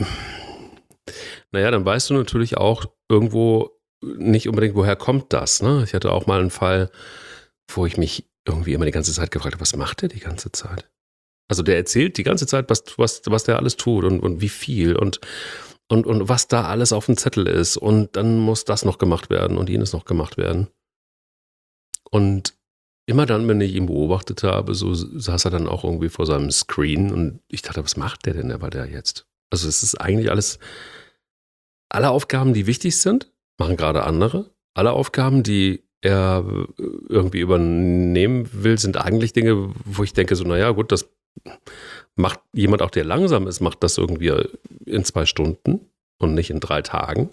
weißt du natürlich auch irgendwo nicht unbedingt, woher kommt das, ne? Ich hatte auch mal einen Fall, wo ich mich irgendwie immer die ganze Zeit gefragt habe, was macht der die ganze Zeit? Also der erzählt die ganze Zeit, was der alles tut und wie viel und was da alles auf dem Zettel ist und dann muss das noch gemacht werden und jenes noch gemacht werden. Und immer dann, wenn ich ihn beobachtet habe, so saß er dann auch irgendwie vor seinem Screen und ich dachte, was macht der denn da bei der jetzt? Also es ist eigentlich alles, alle Aufgaben, die wichtig sind, machen gerade andere. Alle Aufgaben, die er irgendwie übernehmen will, sind eigentlich Dinge, wo ich denke so, naja gut, das macht jemand auch, der langsam ist, macht das irgendwie in 2 Stunden und nicht in 3 Tagen.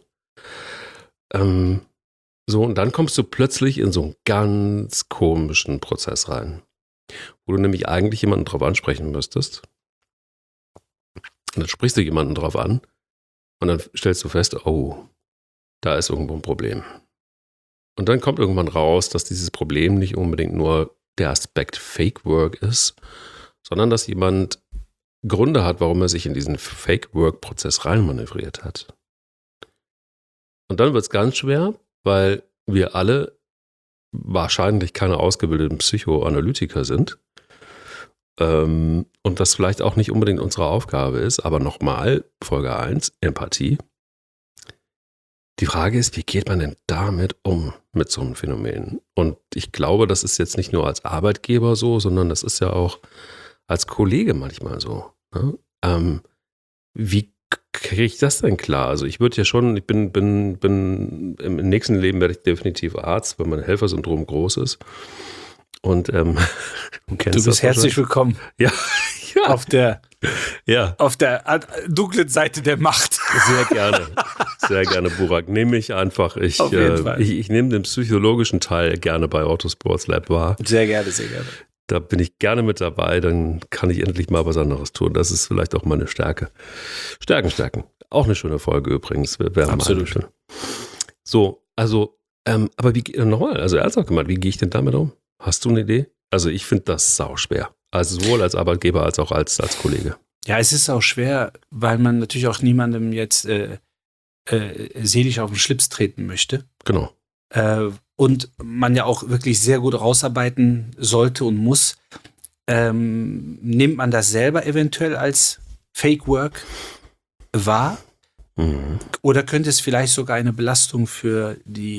So, und dann kommst du plötzlich in so einen ganz komischen Prozess rein, wo du nämlich eigentlich jemanden drauf ansprechen müsstest. Und dann sprichst du jemanden drauf an und dann stellst du fest, oh, da ist irgendwo ein Problem. Und dann kommt irgendwann raus, dass dieses Problem nicht unbedingt nur der Aspekt Fake Work ist, sondern dass jemand Gründe hat, warum er sich in diesen Fake Work-Prozess reinmanövriert hat. Und dann wird es ganz schwer, weil wir alle wahrscheinlich keine ausgebildeten Psychoanalytiker sind und das vielleicht auch nicht unbedingt unsere Aufgabe ist, aber nochmal, Folge 1, Empathie. Die Frage ist, wie geht man denn damit um, mit so einem Phänomen? Und ich glaube, das ist jetzt nicht nur als Arbeitgeber so, sondern das ist ja auch als Kollege manchmal so. Ne? Wie kriege ich das denn klar? Also ich würde ja schon, ich bin im nächsten Leben werde ich definitiv Arzt, weil mein Helfersyndrom groß ist. Und du bist herzlich willkommen. Ja. Auf der dunklen Seite der Macht. Sehr gerne, Burak. Nehme ich einfach. Ich nehme den psychologischen Teil gerne bei Autosports Lab wahr. Sehr gerne, sehr gerne. Da bin ich gerne mit dabei, dann kann ich endlich mal was anderes tun. Das ist vielleicht auch meine Stärke. Stärken. Auch eine schöne Folge übrigens. Absolut schön. So, also, aber nochmal, also ernsthaft gemeint, wie gehe ich denn damit um? Hast du eine Idee? Also ich finde das sauschwer. Also sowohl als Arbeitgeber als auch als Kollege. Ja, es ist auch schwer, weil man natürlich auch niemandem jetzt seelisch auf den Schlips treten möchte. Genau. Und man ja auch wirklich sehr gut rausarbeiten sollte und muss. Nimmt man das selber eventuell als Fake Work wahr? Mhm. Oder könnte es vielleicht sogar eine Belastung für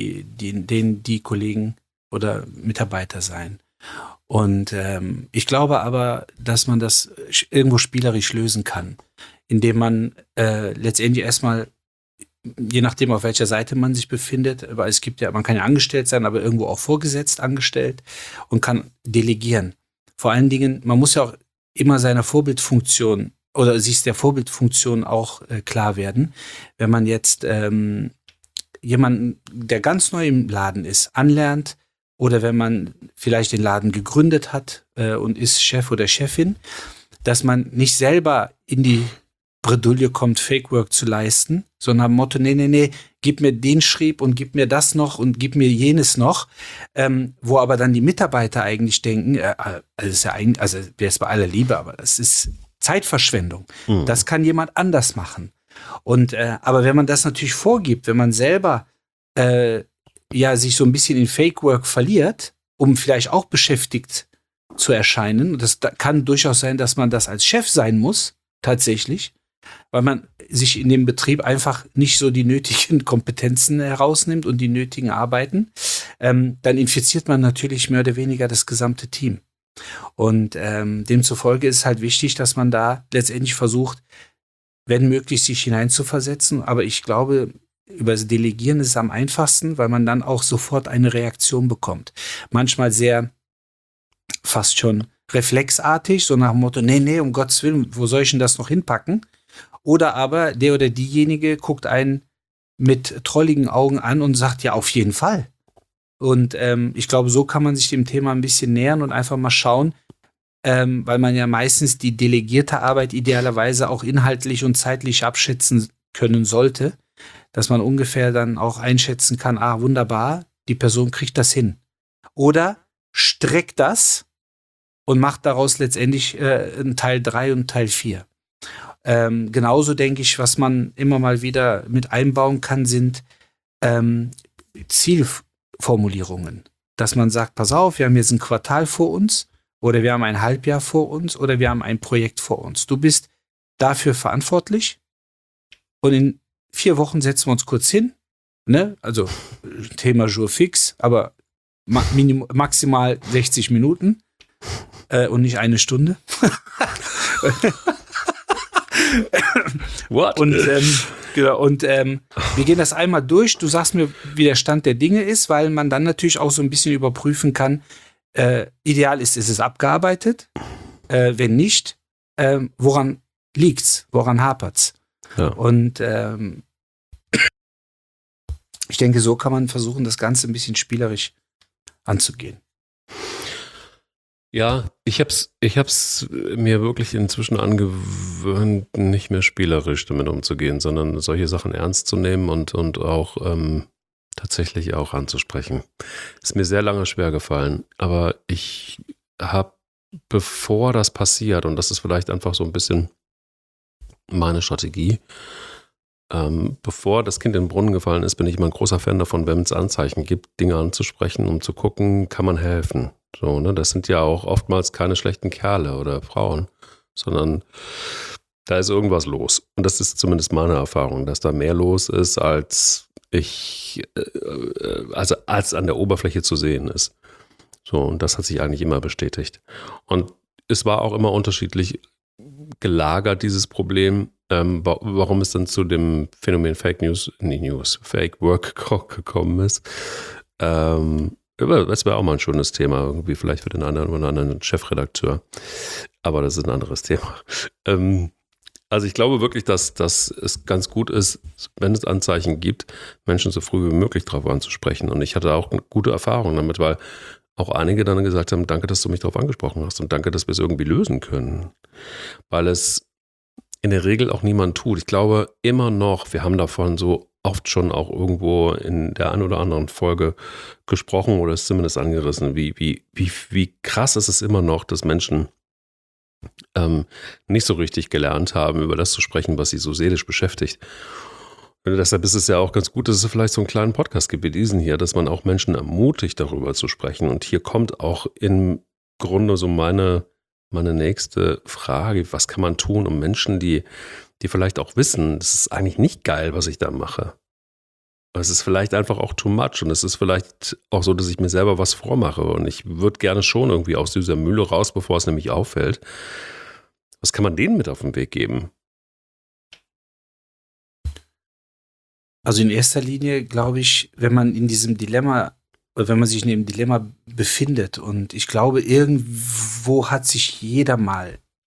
die Kollegen oder Mitarbeiter sein? Und ich glaube aber, dass man das irgendwo spielerisch lösen kann, indem man letztendlich erstmal, je nachdem, auf welcher Seite man sich befindet, weil es gibt ja, man kann ja angestellt sein, aber irgendwo auch vorgesetzt angestellt und kann delegieren. Vor allen Dingen, man muss ja auch immer seiner Vorbildfunktion oder sich der Vorbildfunktion auch klar werden. Wenn man jetzt jemanden, der ganz neu im Laden ist, anlernt, oder wenn man vielleicht den Laden gegründet hat und ist Chef oder Chefin, dass man nicht selber in die Bredouille kommt, Fake Work zu leisten, sondern am Motto, nee, gib mir den Schrieb und gib mir das noch und gib mir jenes noch, wo aber dann die Mitarbeiter eigentlich denken, also ist ja eigentlich, also wäre es bei aller Liebe, aber das ist Zeitverschwendung. Das kann jemand anders machen. Und aber wenn man das natürlich vorgibt, wenn man selber sich so ein bisschen in Fake Work verliert, um vielleicht auch beschäftigt zu erscheinen, und das kann durchaus sein, dass man das als Chef sein muss, tatsächlich, weil man sich in dem Betrieb einfach nicht so die nötigen Kompetenzen herausnimmt und die nötigen Arbeiten, dann infiziert man natürlich mehr oder weniger das gesamte Team. Und demzufolge ist es halt wichtig, dass man da letztendlich versucht, wenn möglich, sich hineinzuversetzen. Aber ich glaube, über das Delegieren ist es am einfachsten, weil man dann auch sofort eine Reaktion bekommt. Manchmal sehr fast schon reflexartig, so nach dem Motto, nee, um Gottes Willen, wo soll ich denn das noch hinpacken? Oder aber der oder diejenige guckt einen mit trolligen Augen an und sagt, ja, auf jeden Fall. Und ich glaube, so kann man sich dem Thema ein bisschen nähern und einfach mal schauen, weil man ja meistens die delegierte Arbeit idealerweise auch inhaltlich und zeitlich abschätzen können sollte, dass man ungefähr dann auch einschätzen kann, wunderbar, die Person kriegt das hin. Oder streckt das und macht daraus letztendlich einen Teil 3 und Teil 4. Genauso denke ich, was man immer mal wieder mit einbauen kann, sind Zielformulierungen. Dass man sagt, pass auf, wir haben jetzt ein Quartal vor uns oder wir haben ein Halbjahr vor uns oder wir haben ein Projekt vor uns. Du bist dafür verantwortlich und in 4 Wochen setzen wir uns kurz hin, ne? Also Thema Jour fix, aber maximal 60 Minuten und nicht 1 Stunde. What? Und wir gehen das einmal durch. Du sagst mir, wie der Stand der Dinge ist, weil man dann natürlich auch so ein bisschen überprüfen kann, ideal ist es abgearbeitet? Wenn nicht, woran liegt's? Woran hapert's? Ja. Und ich denke, so kann man versuchen, das Ganze ein bisschen spielerisch anzugehen. Ja, ich hab's mir wirklich inzwischen angewöhnt, nicht mehr spielerisch damit umzugehen, sondern solche Sachen ernst zu nehmen und auch tatsächlich auch anzusprechen. Ist mir sehr lange schwer gefallen, aber ich habe, bevor das passiert, und das ist vielleicht einfach so ein bisschen meine Strategie, bevor das Kind in den Brunnen gefallen ist, bin ich immer ein großer Fan davon, wenn es Anzeichen gibt, Dinge anzusprechen, um zu gucken, kann man helfen. So, ne? Das sind ja auch oftmals keine schlechten Kerle oder Frauen, sondern da ist irgendwas los. Und das ist zumindest meine Erfahrung, dass da mehr los ist, als als an der Oberfläche zu sehen ist. So, und das hat sich eigentlich immer bestätigt. Und es war auch immer unterschiedlich gelagert, dieses Problem, warum es dann zu dem Phänomen Fake Work gekommen ist. Das wäre auch mal ein schönes Thema, irgendwie vielleicht für den einen oder anderen Chefredakteur. Aber das ist ein anderes Thema. Also ich glaube wirklich, dass es ganz gut ist, wenn es Anzeichen gibt, Menschen so früh wie möglich darauf anzusprechen. Und ich hatte auch eine gute Erfahrung damit, weil auch einige dann gesagt haben, danke, dass du mich darauf angesprochen hast und danke, dass wir es irgendwie lösen können. Weil es in der Regel auch niemand tut. Ich glaube immer noch, wir haben davon so oft schon auch irgendwo in der einen oder anderen Folge gesprochen oder es zumindest angerissen, wie krass ist es immer noch, dass Menschen nicht so richtig gelernt haben, über das zu sprechen, was sie so seelisch beschäftigt. Und deshalb ist es ja auch ganz gut, dass es vielleicht so einen kleinen Podcast gibt wie diesen hier, dass man auch Menschen ermutigt, darüber zu sprechen. Und hier kommt auch im Grunde so meine nächste Frage, was kann man tun, um Menschen, die vielleicht auch wissen, das ist eigentlich nicht geil, was ich da mache. Es ist vielleicht einfach auch too much und es ist vielleicht auch so, dass ich mir selber was vormache und ich würde gerne schon irgendwie aus dieser Mühle raus, bevor es nämlich auffällt. Was kann man denen mit auf den Weg geben? Also in erster Linie glaube ich, wenn man in diesem Dilemma, wenn man sich in dem Dilemma befindet und ich glaube, irgendwo hat sich jeder mal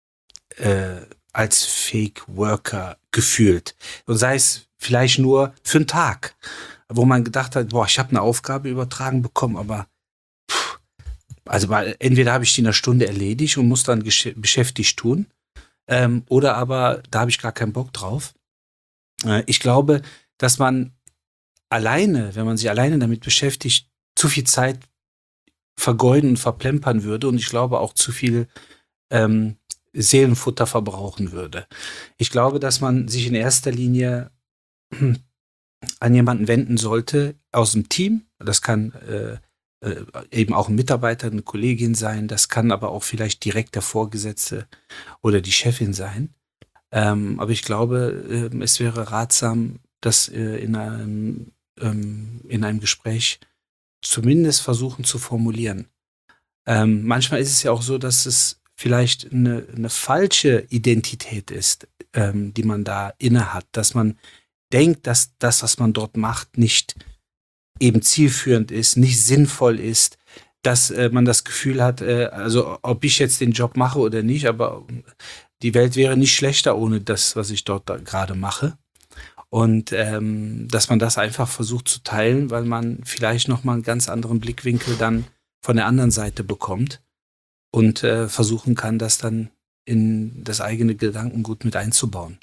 als Fake Worker gefühlt und sei es vielleicht nur für einen Tag, wo man gedacht hat, ich habe eine Aufgabe übertragen bekommen, aber entweder habe ich die in einer Stunde erledigt und muss dann beschäftigt tun, oder aber da habe ich gar keinen Bock drauf. Ich glaube, dass man wenn man sich alleine damit beschäftigt, zu viel Zeit vergeuden und verplempern würde und ich glaube auch zu viel Seelenfutter verbrauchen würde. Ich glaube, dass man sich in erster Linie an jemanden wenden sollte aus dem Team. Das kann eben auch ein Mitarbeiter, eine Kollegin sein. Das kann aber auch vielleicht direkt der Vorgesetzte oder die Chefin sein. Aber ich glaube, es wäre ratsam, das in einem Gespräch zumindest versuchen zu formulieren. Manchmal ist es ja auch so, dass es vielleicht eine falsche Identität ist, die man da inne hat, dass man denkt, dass das, was man dort macht, nicht eben zielführend ist, nicht sinnvoll ist, dass man das Gefühl hat, also ob ich jetzt den Job mache oder nicht, aber die Welt wäre nicht schlechter ohne das, was ich dort gerade mache. Und dass man das einfach versucht zu teilen, weil man vielleicht nochmal einen ganz anderen Blickwinkel dann von der anderen Seite bekommt und versuchen kann, das dann in das eigene Gedankengut mit einzubauen.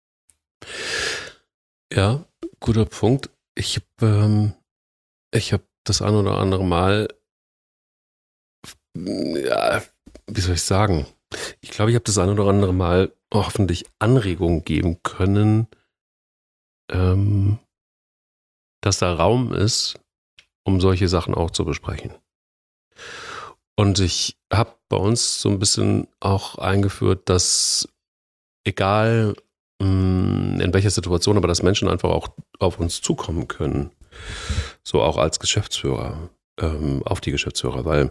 Ja, guter Punkt. Ich hab das ein oder andere Mal, ja, wie soll ich sagen? Ich glaube, ich habe das ein oder andere Mal hoffentlich Anregungen geben können, dass da Raum ist, um solche Sachen auch zu besprechen. Und ich habe bei uns so ein bisschen auch eingeführt, dass egal in welcher Situation, aber dass Menschen einfach auch auf uns zukommen können. So auch als Geschäftsführer, auf die Geschäftsführer, weil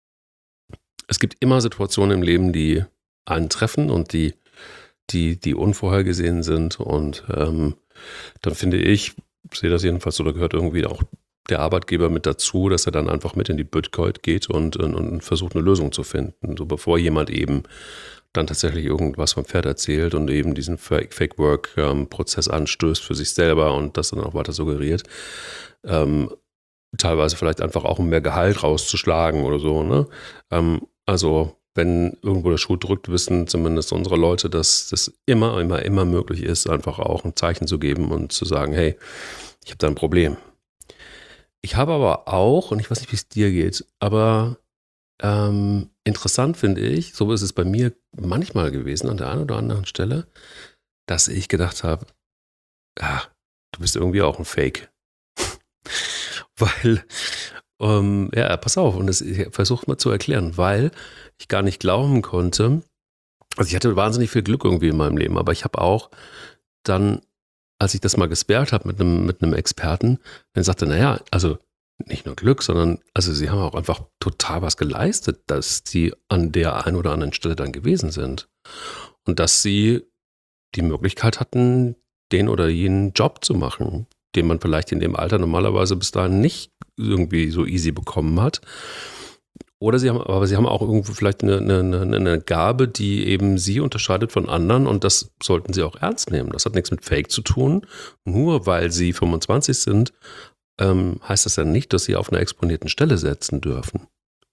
es gibt immer Situationen im Leben, die einen treffen und die unvorhergesehen sind. Und dann finde ich, sehe das jedenfalls so, da gehört irgendwie auch der Arbeitgeber mit dazu, dass er dann einfach mit in die Bütgold geht und versucht, eine Lösung zu finden. So bevor jemand eben dann tatsächlich irgendwas vom Pferd erzählt und eben diesen Fake-Work-Prozess anstößt für sich selber und das dann auch weiter suggeriert. Teilweise vielleicht einfach auch, um mehr Gehalt rauszuschlagen oder so. Ne? Also wenn irgendwo der Schuh drückt, wissen zumindest unsere Leute, dass das immer möglich ist, einfach auch ein Zeichen zu geben und zu sagen, hey, ich habe da ein Problem. Ich habe aber auch, und ich weiß nicht, wie es dir geht, aber interessant finde ich, so ist es bei mir manchmal gewesen, an der einen oder anderen Stelle, dass ich gedacht habe, ja, du bist irgendwie auch ein Fake. Weil, ja, pass auf, und ich versuche mal zu erklären, weil ich gar nicht glauben konnte, also ich hatte wahnsinnig viel Glück irgendwie in meinem Leben, aber ich habe auch dann, als ich das mal gesperrt habe mit einem Experten, dann sagte, naja, also nicht nur Glück, sondern also sie haben auch einfach total was geleistet, dass sie an der einen oder anderen Stelle dann gewesen sind. Und dass sie die Möglichkeit hatten, den oder jenen Job zu machen, den man vielleicht in dem Alter normalerweise bis dahin nicht irgendwie so easy bekommen hat. Oder sie haben auch irgendwo vielleicht eine Gabe, die eben sie unterscheidet von anderen und das sollten sie auch ernst nehmen. Das hat nichts mit Fake zu tun. Nur weil sie 25 sind, heißt das ja nicht, dass sie auf einer exponierten Stelle setzen dürfen.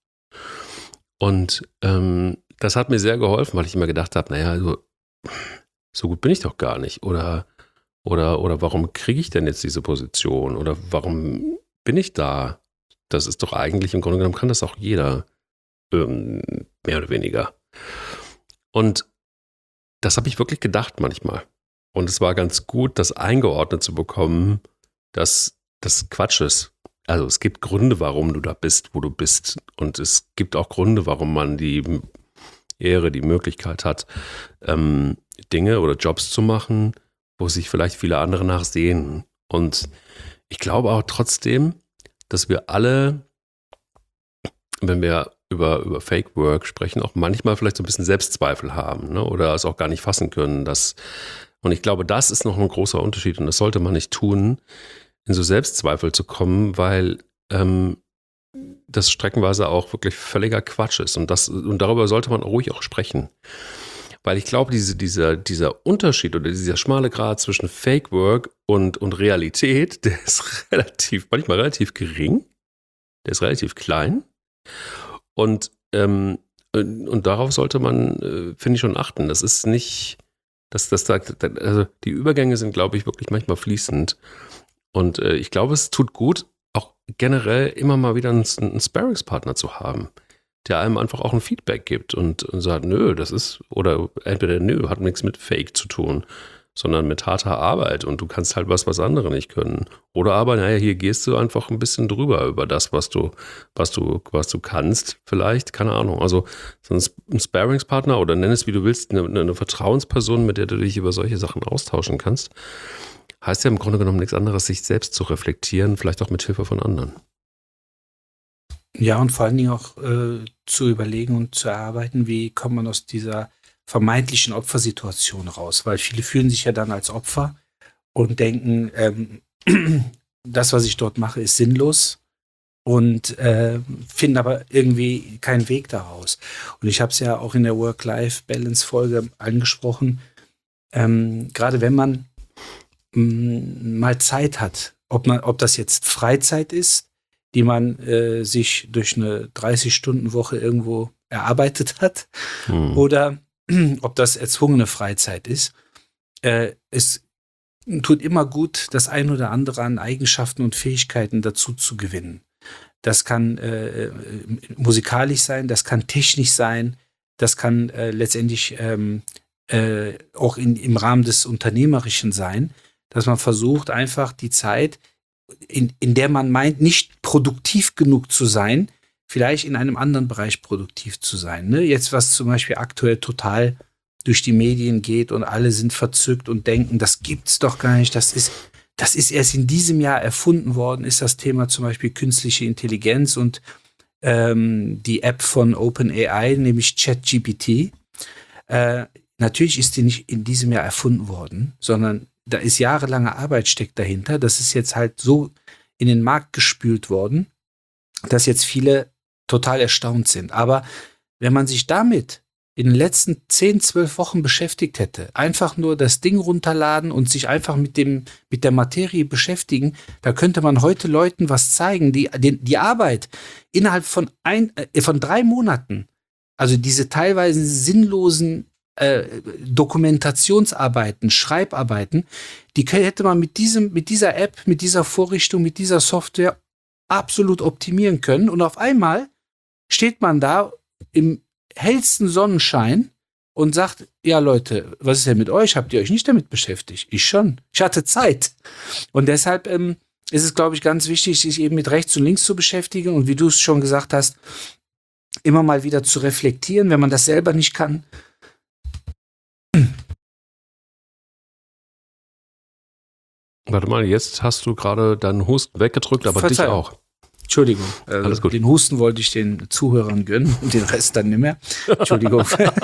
Und das hat mir sehr geholfen, weil ich immer gedacht habe, naja, so gut bin ich doch gar nicht. Oder warum kriege ich denn jetzt diese Position? Oder warum bin ich da? Das ist doch eigentlich, im Grunde genommen kann das auch jeder, mehr oder weniger. Und das habe ich wirklich gedacht manchmal. Und es war ganz gut, das eingeordnet zu bekommen, dass das Quatsch ist. Also es gibt Gründe, warum du da bist, wo du bist. Und es gibt auch Gründe, warum man die Ehre, die Möglichkeit hat, Dinge oder Jobs zu machen, wo sich vielleicht viele andere nachsehen. Und ich glaube auch trotzdem, dass wir alle, wenn wir über Fake Work sprechen, auch manchmal vielleicht so ein bisschen Selbstzweifel haben, ne? Oder es auch gar nicht fassen können. Und ich glaube, das ist noch ein großer Unterschied und das sollte man nicht tun, in so Selbstzweifel zu kommen, weil das streckenweise auch wirklich völliger Quatsch ist. Und darüber sollte man ruhig auch sprechen. Weil ich glaube, dieser Unterschied oder dieser schmale Grat zwischen Fake Work und Realität, der ist manchmal relativ gering, der ist relativ klein. Und darauf sollte man, finde ich, schon achten. Das ist nicht, also die Übergänge sind, glaube ich, wirklich manchmal fließend. Und ich glaube, es tut gut, auch generell immer mal wieder einen Sparringspartner zu haben. der einem einfach auch ein Feedback gibt und sagt, nö, das ist, oder entweder nö, hat nichts mit Fake zu tun, sondern mit harter Arbeit und du kannst halt was andere nicht können. Oder aber, naja, hier gehst du einfach ein bisschen drüber über das, was du kannst, vielleicht, keine Ahnung. Also so ein Sparringspartner oder nenn es wie du willst, eine Vertrauensperson, mit der du dich über solche Sachen austauschen kannst, heißt ja im Grunde genommen nichts anderes, sich selbst zu reflektieren, vielleicht auch mit Hilfe von anderen. Ja, und vor allen Dingen auch zu überlegen und zu erarbeiten, wie kommt man aus dieser vermeintlichen Opfersituation raus, weil viele fühlen sich ja dann als Opfer und denken, das, was ich dort mache, ist sinnlos und finden aber irgendwie keinen Weg daraus. Und ich habe es ja auch in der Work-Life-Balance-Folge angesprochen, gerade wenn man mal Zeit hat, ob das jetzt Freizeit ist, die man sich durch eine 30-Stunden-Woche irgendwo erarbeitet hat, oder ob das erzwungene Freizeit ist. Es tut immer gut, das ein oder andere an Eigenschaften und Fähigkeiten dazu zu gewinnen. Das kann musikalisch sein, das kann technisch sein, das kann letztendlich auch im Rahmen des Unternehmerischen sein, dass man versucht, einfach die Zeit, in der man meint, nicht produktiv genug zu sein, vielleicht in einem anderen Bereich produktiv zu sein. Ne? Jetzt, was zum Beispiel aktuell total durch die Medien geht und alle sind verzückt und denken, das gibt's doch gar nicht, das ist erst in diesem Jahr erfunden worden, ist das Thema zum Beispiel künstliche Intelligenz und die App von OpenAI, nämlich ChatGPT. Natürlich ist die nicht in diesem Jahr erfunden worden, sondern da ist jahrelange Arbeit steckt dahinter. Das ist jetzt halt so in den Markt gespült worden, dass jetzt viele total erstaunt sind. Aber wenn man sich damit in den letzten 10, 12 Wochen beschäftigt hätte, einfach nur das Ding runterladen und sich einfach mit der Materie beschäftigen, da könnte man heute Leuten was zeigen, die Arbeit innerhalb von 3 Monaten, also diese teilweise sinnlosen Dokumentationsarbeiten, Schreibarbeiten, die hätte man mit dieser App, mit dieser Vorrichtung, mit dieser Software absolut optimieren können. Und auf einmal steht man da im hellsten Sonnenschein und sagt, ja Leute, was ist denn mit euch? Habt ihr euch nicht damit beschäftigt? Ich schon. Ich hatte Zeit. Und deshalb ist es, glaube ich, ganz wichtig, sich eben mit rechts und links zu beschäftigen und wie du es schon gesagt hast, immer mal wieder zu reflektieren, wenn man das selber nicht kann. Warte mal, jetzt hast du gerade deinen Husten weggedrückt, aber Verzeihung. dich auch. Entschuldigung, Alles gut. Den Husten wollte ich den Zuhörern gönnen und den Rest dann nicht mehr. Entschuldigung.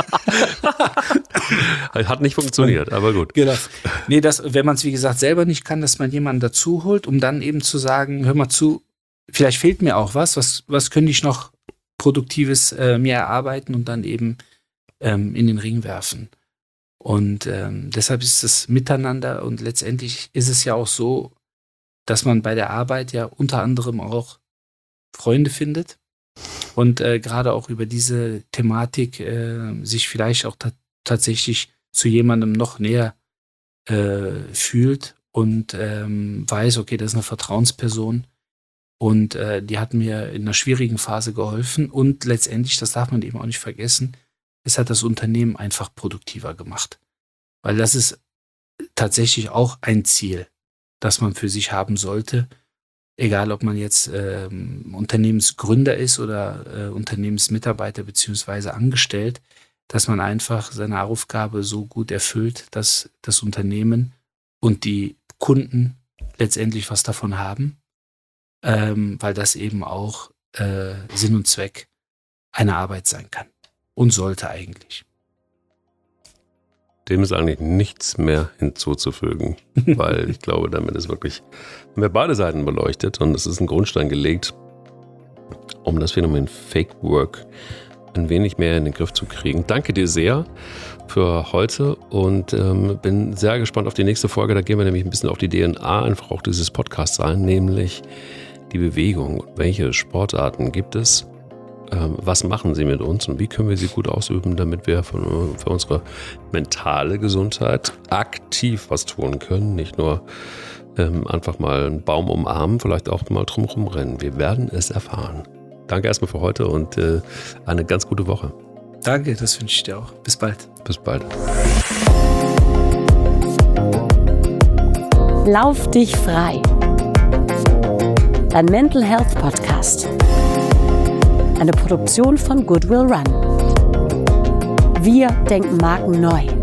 Hat nicht funktioniert, aber gut. Genau. Nee, wenn man es wie gesagt selber nicht kann, dass man jemanden dazu holt, um dann eben zu sagen, hör mal zu, vielleicht fehlt mir auch was könnte ich noch Produktives mir erarbeiten und dann eben in den Ring werfen. Und deshalb ist es miteinander und letztendlich ist es ja auch so, dass man bei der Arbeit ja unter anderem auch Freunde findet und gerade auch über diese Thematik sich vielleicht auch tatsächlich zu jemandem noch näher fühlt und weiß, okay, das ist eine Vertrauensperson und die hat mir in einer schwierigen Phase geholfen und letztendlich, das darf man eben auch nicht vergessen, es hat das Unternehmen einfach produktiver gemacht. Weil das ist tatsächlich auch ein Ziel, das man für sich haben sollte. Egal, ob man jetzt Unternehmensgründer ist oder Unternehmensmitarbeiter beziehungsweise angestellt, dass man einfach seine Aufgabe so gut erfüllt, dass das Unternehmen und die Kunden letztendlich was davon haben, weil das eben auch Sinn und Zweck einer Arbeit sein kann. Und sollte eigentlich. Dem ist eigentlich nichts mehr hinzuzufügen, weil ich glaube, damit ist wirklich, haben wir beide Seiten beleuchtet und es ist ein Grundstein gelegt, um das Phänomen Fake Work ein wenig mehr in den Griff zu kriegen. Danke dir sehr für heute und bin sehr gespannt auf die nächste Folge. Da gehen wir nämlich ein bisschen auf die DNA einfach auch dieses Podcasts ein, nämlich die Bewegung. Welche Sportarten gibt es? Was machen sie mit uns und wie können wir sie gut ausüben, damit wir für unsere mentale Gesundheit aktiv was tun können, nicht nur einfach mal einen Baum umarmen, vielleicht auch mal drumherum rennen. Wir werden es erfahren. danke erstmal für heute und eine ganz gute Woche. Danke, das wünsche ich dir auch. Bis bald. Bis bald. Lauf dich frei. Dein Mental Health Podcast. Eine Produktion von Goodwill Run. Wir denken Marken neu.